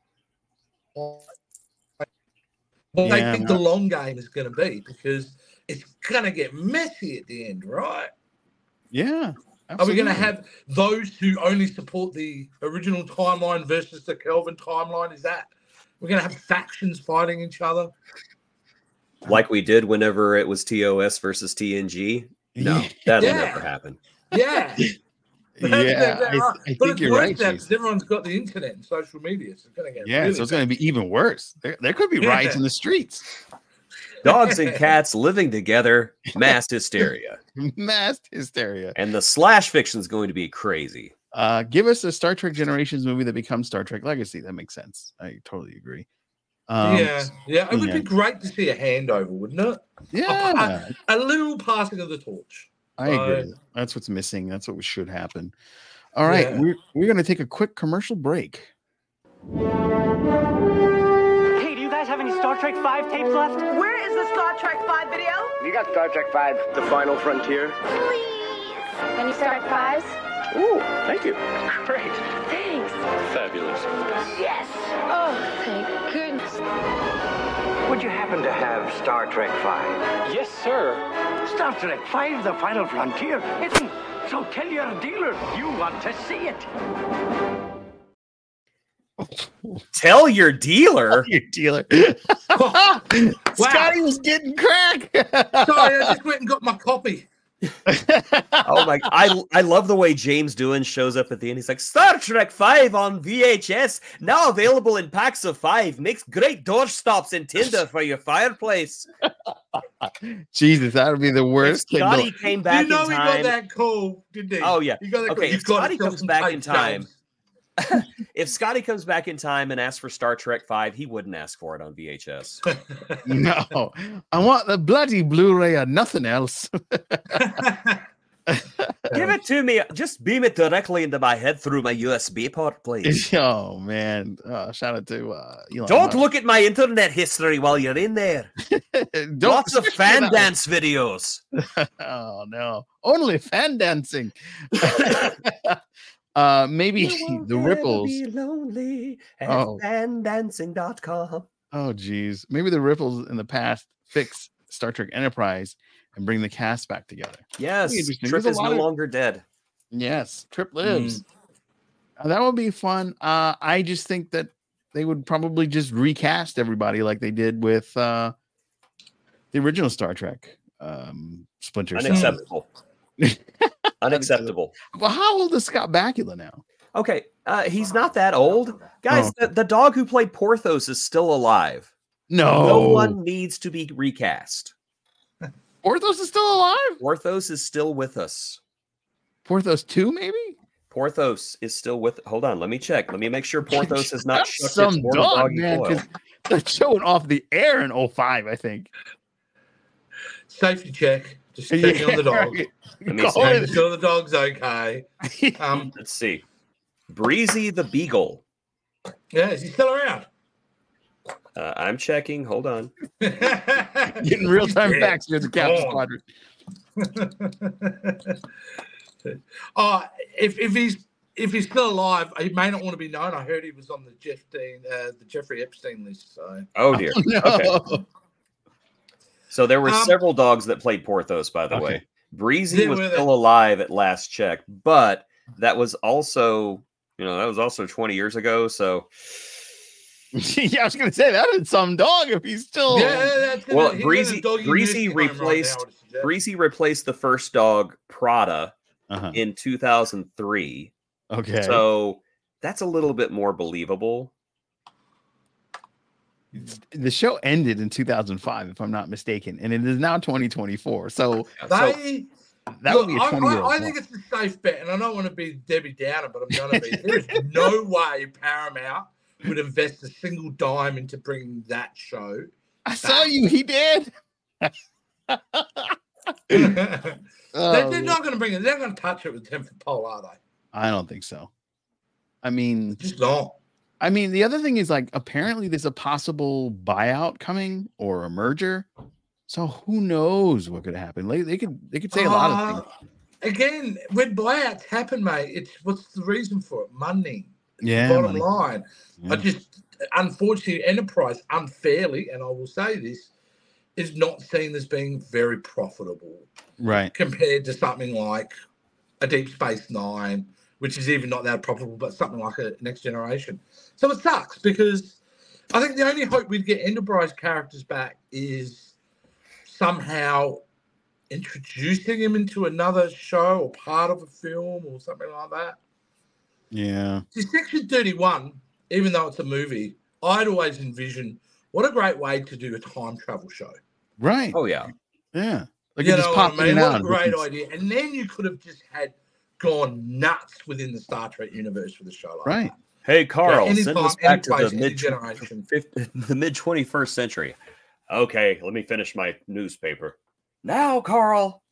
what Yeah, they think the long game is going to be, because it's going to get messy at the end, right? Yeah. Are we going to absolutely. have those who only support the original timeline versus the Kelvin timeline? Is that we're going to have factions fighting each other? Like we did whenever it was T O S versus T N G. No, that'll Yeah. never happen. Yeah. Yeah, I, I but think it's you're worse right. now Jason. because everyone's got the internet and social media, so it's going to get Yeah, really so it's going to be even worse. There, there could be Yeah. riots in the streets. Dogs and cats living together, mass hysteria. Mass hysteria. And the slash fiction is going to be crazy. Uh, give us a Star Trek Generations movie that becomes Star Trek Legacy. That makes sense. I totally agree. Um, yeah, yeah. It would yeah. be great to see a handover, wouldn't it? yeah, A little passing of the torch. I agree. So- That's what's missing. That's what should happen. All right, Yeah. we're we're gonna take a quick commercial break. Hey, do you guys have any Star Trek five tapes left? Where is the Star Trek five video? You got Star Trek five, The Final Frontier? Please. Any Star Trek fives? Ooh, thank you. Great. Thanks. Fabulous. Yes. Oh, thank goodness. Would you happen to have Star Trek five? Yes, sir. Star Trek five, The Final Frontier. It's so tell your dealer you want to see it. Tell your dealer. Your dealer. Wow. Scotty was getting crack. Sorry, I just went and got my copy. Oh my! I I love the way James Doohan shows up at the end. He's like, Star Trek five on V H S, now available in packs of five. Makes great doorstops and tinder for your fireplace. Jesus, that would be the If worst. Scotty Kindle. came back you know in he time. got that call, didn't he? Oh, yeah. He got that Okay, call. if He's got Scotty himself comes some back in tapes, time, James. If Scotty comes back in time and asks for Star Trek five, he wouldn't ask for it on V H S. No, I want the bloody Blu-ray or nothing else. Give it to me. Just beam it directly into my head through my U S B port, please. Oh man! Uh, shout out to uh, Elon Don't Musk. look at my internet history while you're in there. Don't Lots of especially fan that dance videos. one. Oh no! Only fan dancing. uh, maybe the ripples. Be lonely at Oh. fan dancing dot com. Oh geez, maybe the ripples in the past fix Star Trek Enterprise and bring the cast back together. Yes, Interesting. Trip There's a is no lot of- longer dead. Yes, Trip lives. Uh, that would be fun. Uh, I just think that they would probably just recast everybody like they did with uh, the original Star Trek. Um, Splinter Cell. Unacceptable. Unacceptable. Well, how old is Scott Bakula now? Okay, uh, he's not that old. Guys, Oh. the, the dog who played Porthos is still alive. No, No one needs to be recast. Porthos is still alive. Porthos is still with us. Porthos two, maybe. Porthos is still with. Hold on, let me check. Let me make sure Porthos has not That's shucked some its mortal dog, doggy man. coil. Because they're showing off the air in oh five, I think. Safety check. Just checking on the dog. Let me Go see. Making ahead. sure the dog's okay. Um, Let's see. Breezy the Beagle. yeah, is he still around? Uh, I'm checking. Hold on. Getting real time Yeah. facts here at the Captain Oh. Squadron. Oh, if if he's if he's still alive, he may not want to be known. I heard he was on the Jeff Dean, uh, the Jeffrey Epstein list. So Oh dear. No. Okay. So there were Um, several dogs that played Porthos, by the Okay. way. Breezy Yeah, was were they- still alive at last check, but that was also, you know, that was also twenty years ago. So, Yeah, I was gonna say that is some dog if he's still. yeah, that's well, he's in a Breezy doggy Breezy nursing home right now, replaced I would suggest. Breezy replaced the first dog, Prada, Uh-huh. in two thousand three. Okay. So that's a little bit more believable. The show ended in two thousand five, if I'm not mistaken, and it is now twenty twenty-four. So So They, that look, would be a I, twenty year I, I old. think it's a safe bet, and I don't want to be Debbie Downer, but I'm going to be. There is no way Paramount would invest a single dime into bringing that show. I saw you. He did. They- Oh, they're not going to bring it. They're going to touch it with ten foot pole, are they? I don't think so. I mean, Just not. I mean, the other thing is like apparently there's a possible buyout coming or a merger. So who knows what could happen? Like they could they could say a lot of Uh, things. Again, when buyouts happen, mate, it's what's the reason for it? Money. Yeah, Bottom money. line. Yeah. I just, unfortunately, Enterprise unfairly, and I will say this, is not seen as being very profitable Right. compared to something like a Deep Space Nine, which is even not that profitable, but something like a Next Generation. So it sucks because I think the only hope we'd get Enterprise characters back is somehow introducing him into another show or part of a film or something like that. Yeah. See, Section thirty-one, even though it's a movie, I'd always envision what a great way to do a time travel show. Right. Oh yeah. Yeah. Like You it just know what I popped in mean? and What out a of great different- idea. And then you could have just had gone nuts within the Star Trek universe for the show like Right. that. Hey Carl, Yeah, send anytime, us back to anyplace, the any mid generation. the mid twenty-first century. Okay, let me finish my newspaper. Now, Carl.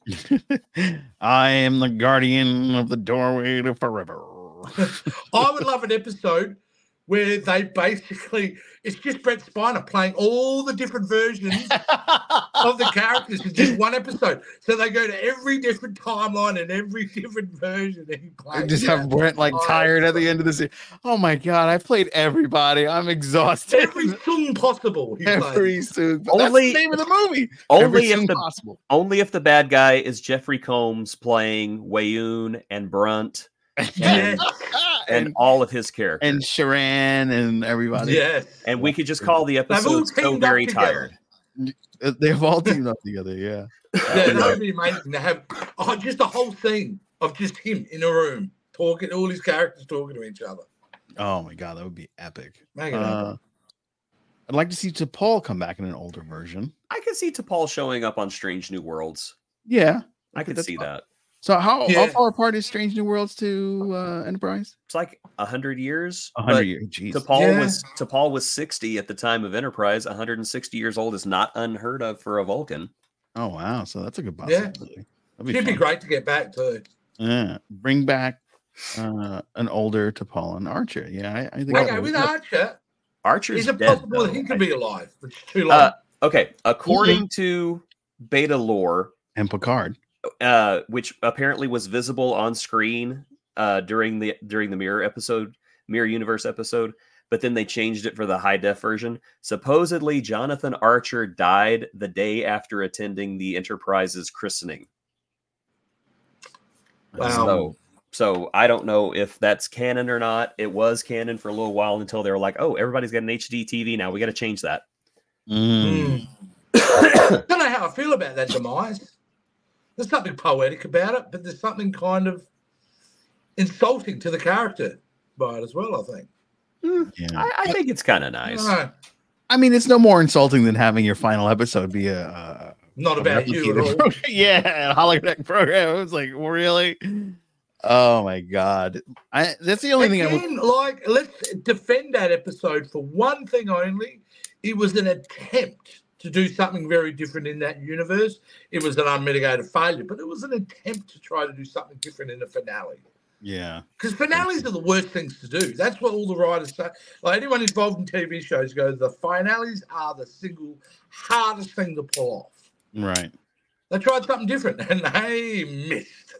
I am the guardian of the doorway to forever. I would love an episode where they basically, it's just Brett Spiner playing all the different versions of the characters in just one episode. So they go to every different timeline and every different version. And he I plays just that. have Brent like Oh, tired at the end of the series. Oh my god, I played everybody. I'm exhausted. Every song possible. He Every plays. soon. Only- That's the name of the movie. Only Every if soon the possible. only if the bad guy is Jeffrey Combs playing Wayoon and Brunt Yes. and and all of his characters. and Sharan and everybody. Yes. And we could just call the They've all episode So teamed up Very together. Tired. Uh, They've all teamed up together. Yeah. Yeah, that would be amazing to have oh, just a whole scene of just him in a room talking, all his characters talking to each other. Oh my god, that would be epic. Make it Uh, happen. I'd like to see T'Pol come back in an older version. I could see T'Pol showing up on Strange New Worlds. Yeah. I could that's see fine. that. So how, how Yeah. far apart is Strange New Worlds to uh, Enterprise? It's like a hundred years. A hundred but years. Jeez. T'Pol Yeah. was T'Pol was sixty at the time of Enterprise. one hundred sixty years old is not unheard of for a Vulcan. Oh wow, so that's a good Yeah. possibility. That'd It'd be fun. great to get back to. Yeah, bring back uh, an older T'Pol and Archer. Yeah, I, I think. Okay, that with would- Archer, Archer's is it dead, possible that he though, could I be think. alive? It's too long. Uh, okay, according to Beta lore, and Picard. uh, which apparently was visible on screen uh, during the during the Mirror episode, Mirror Universe episode, but then they changed it for the high def version. Supposedly, Jonathan Archer died the day after attending the Enterprise's christening. Wow. So, so I don't know if that's canon or not. It was canon for a little while until they were like, "Oh, everybody's got an H D T V now. We got to change that." Mm. I don't know how I feel about that demise. There's something poetic about it, but there's something kind of insulting to the character by it as well, I think. Yeah. I, I think it's kind of nice. I don't know. I mean, it's no more insulting than having your final episode be a, a Not a about you at replicated all. program. Yeah, a holodeck program. It was like, really? Oh my god! I that's the only thing I would. Again, like, let's defend that episode for one thing only. It was an attempt to do something very different in that universe. It was an unmitigated failure, but it was an attempt to try to do something different in the finale. Yeah. Because finales are the worst things to do. That's what all the writers say. Like anyone involved in T V shows goes, the finales are the single hardest thing to pull off. Right. They tried something different and they missed.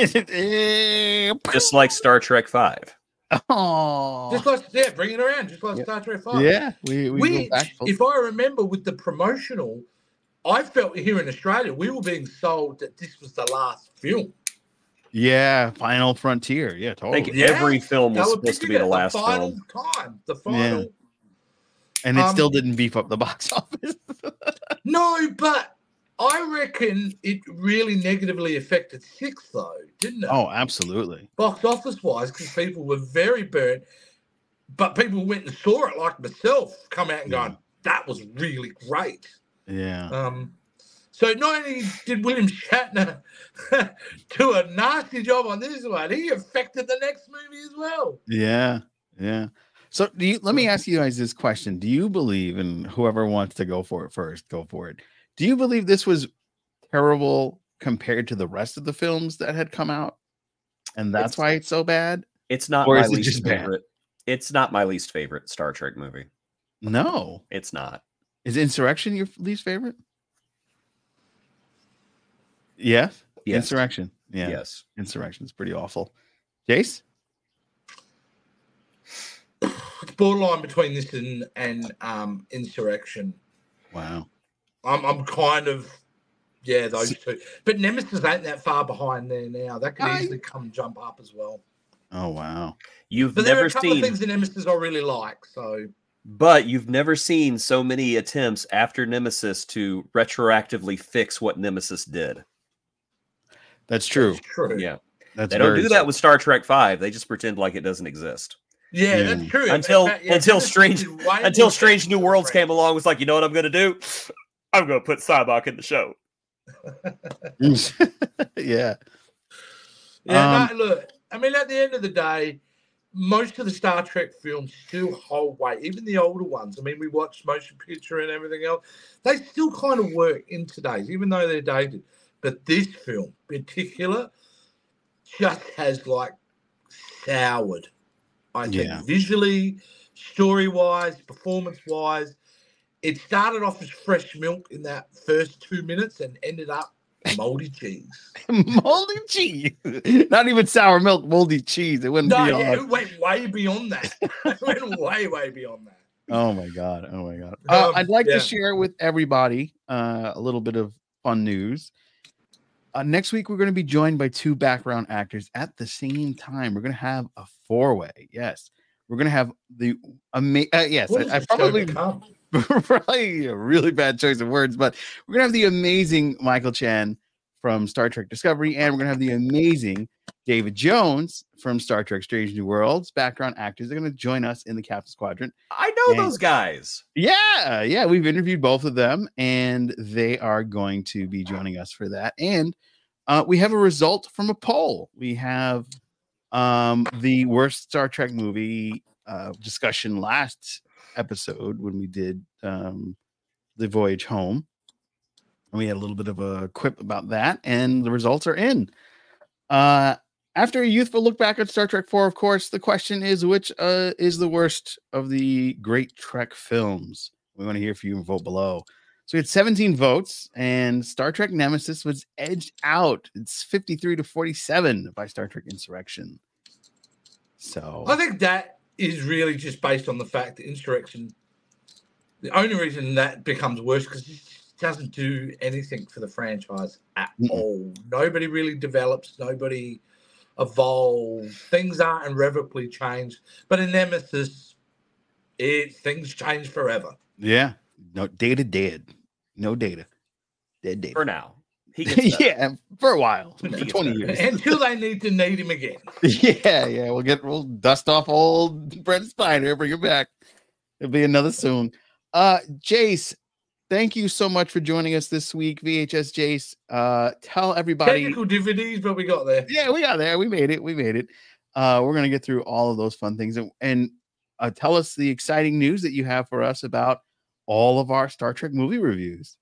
Just like Star Trek Five. Oh. Just like, yeah, bring it around, just like Star Trek five. Yeah, we we Which, go back. full- if I remember with the promotional, I felt here in Australia, we were being sold that this was the last film. Yeah, Final Frontier. Yeah, I totally. think Yeah, every film they was were supposed to picking be the it last final film. time. The final. And it um, still didn't beef up the box office. No, but I reckon it really negatively affected Six, though, didn't it? Oh, absolutely. Box office wise, because people were very burnt. But people went and saw it, like myself, come out and Yeah. going, that was really great. Yeah. Um, so not only did William Shatner do a nasty job on this one, he affected the next movie as well. Yeah. Yeah. So do you let me ask you guys this question. Do you believe, and whoever wants to go for it first, go for it. Do you believe this was terrible compared to the rest of the films that had come out? And that's It's- why it's so bad? It's not Or my is it least just bad? favorite. It's not my least favorite Star Trek movie. No. It's not. Is Insurrection your least favorite? Yes. Yes. Insurrection. Yeah. Yes. Insurrection is pretty awful. Jace? It's borderline between this and and um, Insurrection. Wow. I'm I'm kind of yeah those two, but Nemesis ain't that far behind there now. That could I- easily come jump up as well. Oh wow. You've But there are never a couple seen, of things in Nemesis I really like. So but you've never seen so many attempts after Nemesis to retroactively fix what Nemesis did. That's true. it's true. Yeah, That's they don't very do that with Star Trek Five. They just pretend like it doesn't exist. Yeah, Yeah. that's true. Until- In fact, yeah, until Nemesis Strange- is way Until more Strange New technical Worlds than came along, was like, you know what I'm going to do? I'm going to put Cybok in the show. yeah. Yeah, Um, no, look, I mean, at the end of the day, most of the Star Trek films still hold weight, even the older ones. I mean, we watched motion picture and everything else. They still kind of work in today's, even though they're dated. But this film in particular just has like soured, I think, Yeah. visually, story-wise, performance-wise. It started off as fresh milk in that first two minutes and ended up moldy cheese. moldy cheese. Not even sour milk, moldy cheese. It wouldn't No, be yeah, on. it went way beyond that. It went way, way beyond that. Oh my god. Oh my god. Uh, Um, I'd like yeah. to share with everybody uh, a little bit of fun news. Uh, next week, we're going to be joined by two background actors at the same time. We're going to have a four-way. Yes, we're going to have the ama- uh, yes. What I, is I this show probably become? probably a really bad choice of words, but we're going to have the amazing Michael Chan from Star Trek Discovery, and we're going to have the amazing David Jones from Star Trek Strange New Worlds. Background actors are going to join us in the Captain's Quadrant. I know And- those guys. Yeah, yeah, we've interviewed both of them, and they are going to be joining us for that. And uh, we have a result from a poll. We have um, the worst Star Trek movie uh, discussion last episode when we did um, The Voyage Home. And we had a little bit of a quip about that, and the results are in. Uh, after a youthful look back at Star Trek four, of course, the question is, which uh, is the worst of the great Trek films? We want to hear from you and vote below. So we had seventeen votes, and Star Trek Nemesis was edged out. It's fifty-three to forty-seven by Star Trek Insurrection. So I think that is really just based on the fact that Insurrection, the only reason that becomes worse because it doesn't do anything for the franchise at Mm-mm. all. Nobody really develops, nobody evolves. Things aren't irrevocably changed. But in Nemesis, it things change forever. yeah, no data dead, no data, dead data. For now. He gets better. yeah, for a while, He for gets twenty better. years. Until they need to need him again. yeah, yeah, we'll get we'll dust off old Brent Spiner, bring it back. It'll be another soon. Uh, Jace, thank you so much for joining us this week, V H S Jace. Uh, tell everybody. Technical difficulties, but we got there. Yeah, we got there. We made it. We made it. Uh, we're gonna get through all of those fun things and, and uh, tell us the exciting news that you have for us about all of our Star Trek movie reviews.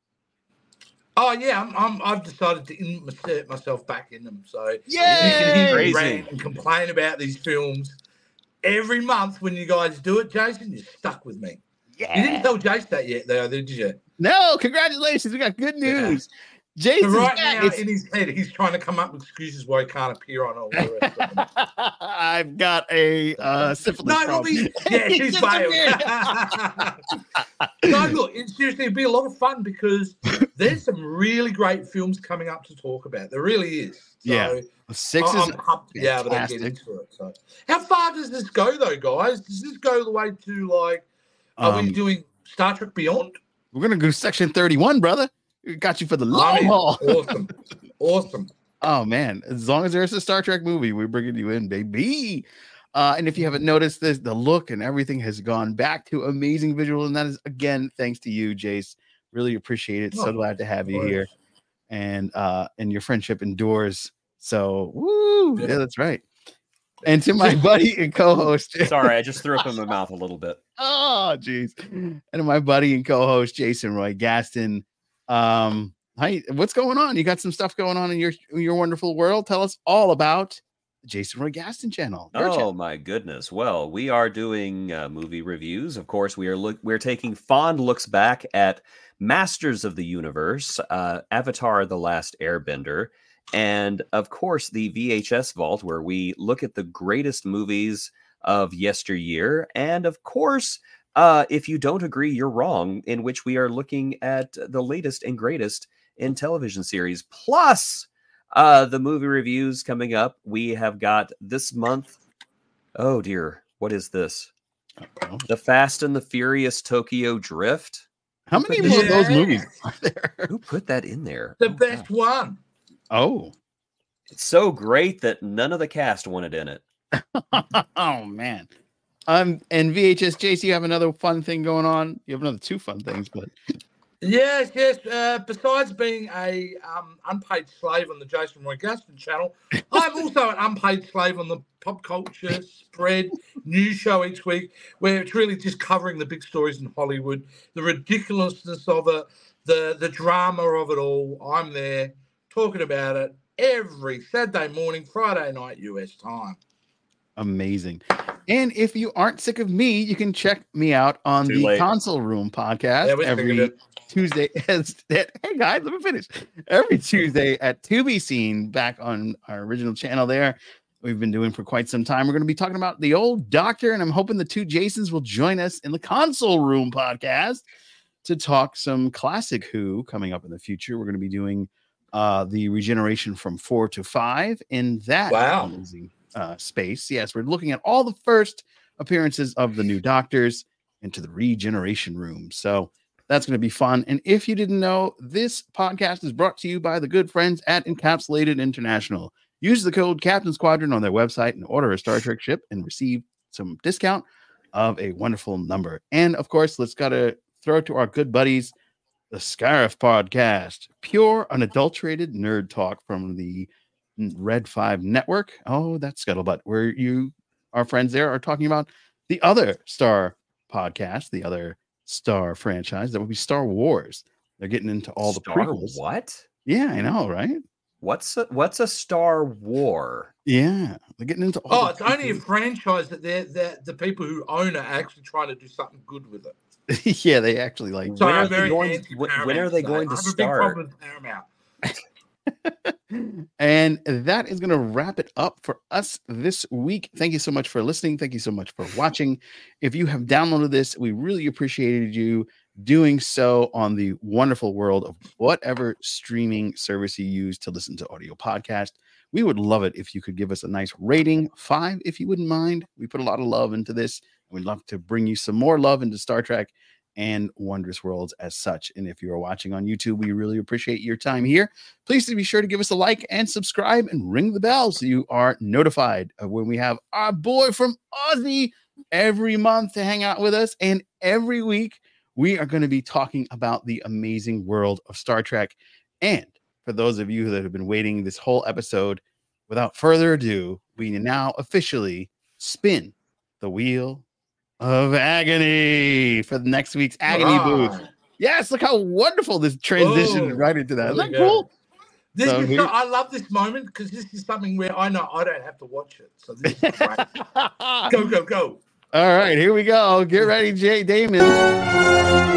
Oh yeah, I'm, I'm, I've decided to insert myself back in them. So Yay! you can hear me Crazy. rant and complain about these films every month when you guys do it, Jason. You're stuck with me. You didn't Yeah. tell Jace that yet, though, did you? No, congratulations. We got good Yeah. news. Jace So is right back. now, It's- in his head, he's trying to come up with excuses why he can't appear on all the rest of them. I've got a uh, syphilis No, it'll problem. be yeah, He he's disappeared. failed. No, look, it, seriously, it'd be a lot of fun because there's some really great films coming up to talk about. There really is. So Yeah. Six I- is I'm pumped to be able to get fantastic. into it. So, how far does this go, though, guys? Does this go the way to like? Are we Um, doing Star Trek Beyond? We're gonna go section thirty-one, brother. We got you for the long I mean, haul. awesome, awesome. Oh man, as long as there's a Star Trek movie, we're bringing you in, baby. Uh, and if you haven't noticed this, the look and everything has gone back to amazing visual, and that is again thanks to you, Jace. Really appreciate it. So Oh, glad to have you course. here, and uh, and your friendship endures. So, woo, yeah, Yeah. that's right. And to my buddy and co-host, Sorry, I just threw up in my mouth a little bit. oh, jeez. And to my buddy and co-host Jason Roy Gaston. Um, hi, what's going on? You got some stuff going on in your your wonderful world. Tell us all about Jason Roy Gaston channel. Your Oh channel. my goodness! Well, we are doing uh, movie reviews. Of course, we are look. We're taking fond looks back at Masters of the Universe, uh, Avatar: The Last Airbender, and of course the V H S Vault, where we look at the greatest movies of yesteryear, and of course, uh, if you don't agree, you're wrong. In which we are looking at the latest and greatest in television series, plus. Uh, the movie reviews coming up. We have got this month. Oh dear, what is this? Uh-oh. The Fast and the Furious Tokyo Drift. How many more of those movies are there? Who put that in there? The oh, best gosh. one. Oh, it's so great that none of the cast wanted in it. Oh man. Um, and V H S J C, you have another fun thing going on. You have another two fun things, but. Yes, yes. Uh, besides being a um, unpaid slave on the Jason Roy Gaston channel, I'm also an unpaid slave on the Pop Culture Spread news show each week, where it's really just covering the big stories in Hollywood, the ridiculousness of it, the the drama of it all. I'm there talking about it every Saturday morning, Friday night U S time. Amazing. And if you aren't sick of me, you can check me out on Too the late. Console Room podcast Yeah, we every figured it. Tuesday. Hey guys, let me finish. Every Tuesday at To Be Seen, back on our original channel there. We've been doing for quite some time. We're going to be talking about The Old Doctor, and I'm hoping the two Jasons will join us in the Console Room podcast to talk some classic Who coming up in the future. We're going to be doing uh, the regeneration from four to five in that Wow. amazing uh, space. Yes, we're looking at all the first appearances of the new Doctors into the regeneration room. So that's going to be fun. And if you didn't know, this podcast is brought to you by the good friends at Encapsulated International. Use the code Captain Squadron on their website and order a Star Trek ship and receive some discount of a wonderful number. And of course, let's got to throw it to our good buddies, the Scarif Podcast, pure, unadulterated nerd talk from the Red five Network. Oh, that's Scuttlebutt, where you, our friends there, are talking about the other Star podcast, the other Star franchise. That would be Star Wars. They're getting into all the Star prequels. What? Yeah, I know, right? What's a, what's a Star War? Yeah, they're getting into all. Oh, the it's only a prequels. franchise that they're, they're, the people who own it are actually trying to do something good with it. Yeah, they actually like. So When are I'm they very going- anti when- when Paramount are they today. going to I have a big start? problem with Paramount. And that is going to wrap it up for us this week. Thank you so much for listening. Thank you so much for watching. If you have downloaded this, we really appreciated you doing so on the wonderful world of whatever streaming service you use to listen to audio podcast. We would love it if you could give us a nice rating, five, if you wouldn't mind. We put a lot of love into this. We'd love to bring you some more love into Star Trek and Wondrous Worlds as such. And if you're watching on YouTube, we really appreciate your time here. Please be sure to give us a like and subscribe and ring the bell so you are notified of when we have our boy from Aussie every month to hang out with us. And every week, we are going to be talking about the amazing world of Star Trek. And for those of you that have been waiting this whole episode, without further ado, we now officially spin the wheel of agony for the next week's agony Ah. booth. Yes, look how wonderful this transition Oh, right into that. Isn't there that we go. cool? This So is here- so, I love this moment because this is something where I know I don't have to watch it. So this is great. Go, go, go. All right, here we go. Get ready, Jay Damon.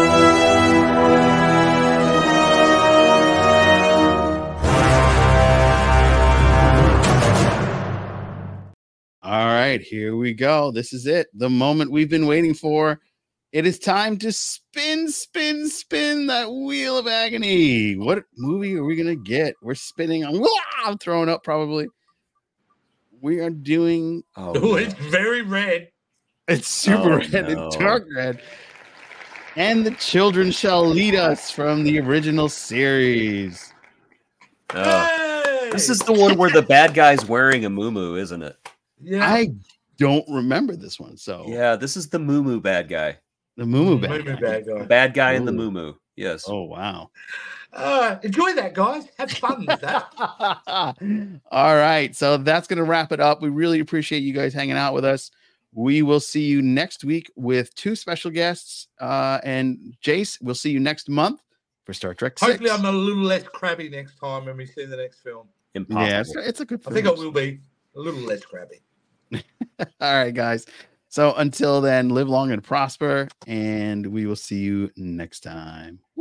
All right, here we go. This is it. The moment we've been waiting for. It is time to spin, spin, spin that wheel of agony. What movie are we going to get? We're spinning on. I'm throwing up probably. We are doing. Oh, Oh, no. it's very red. It's super Oh, red. no. It's dark red. And the children shall lead us from the original series. Oh. Hey! This is the one where the bad guy's wearing a muumuu, isn't it? yeah. I don't remember this one. So Yeah, this is the muumuu bad guy. the Moo Moo bag. Moo bad guy. Bad guy in the Ooh. muumuu. Yes. Oh wow. Uh, enjoy that, guys. Have fun with that. All right. So that's gonna wrap it up. We really appreciate you guys hanging out with us. We will see you next week with two special guests. Uh, and Jace, we'll see you next month for Star Trek six. Hopefully, I'm a little less crabby next time when we see the next film. Impossible. Yeah, it's, it's a good I film. think I will be. A little less crabby. All right, guys. So until then, live long and prosper, and we will see you next time.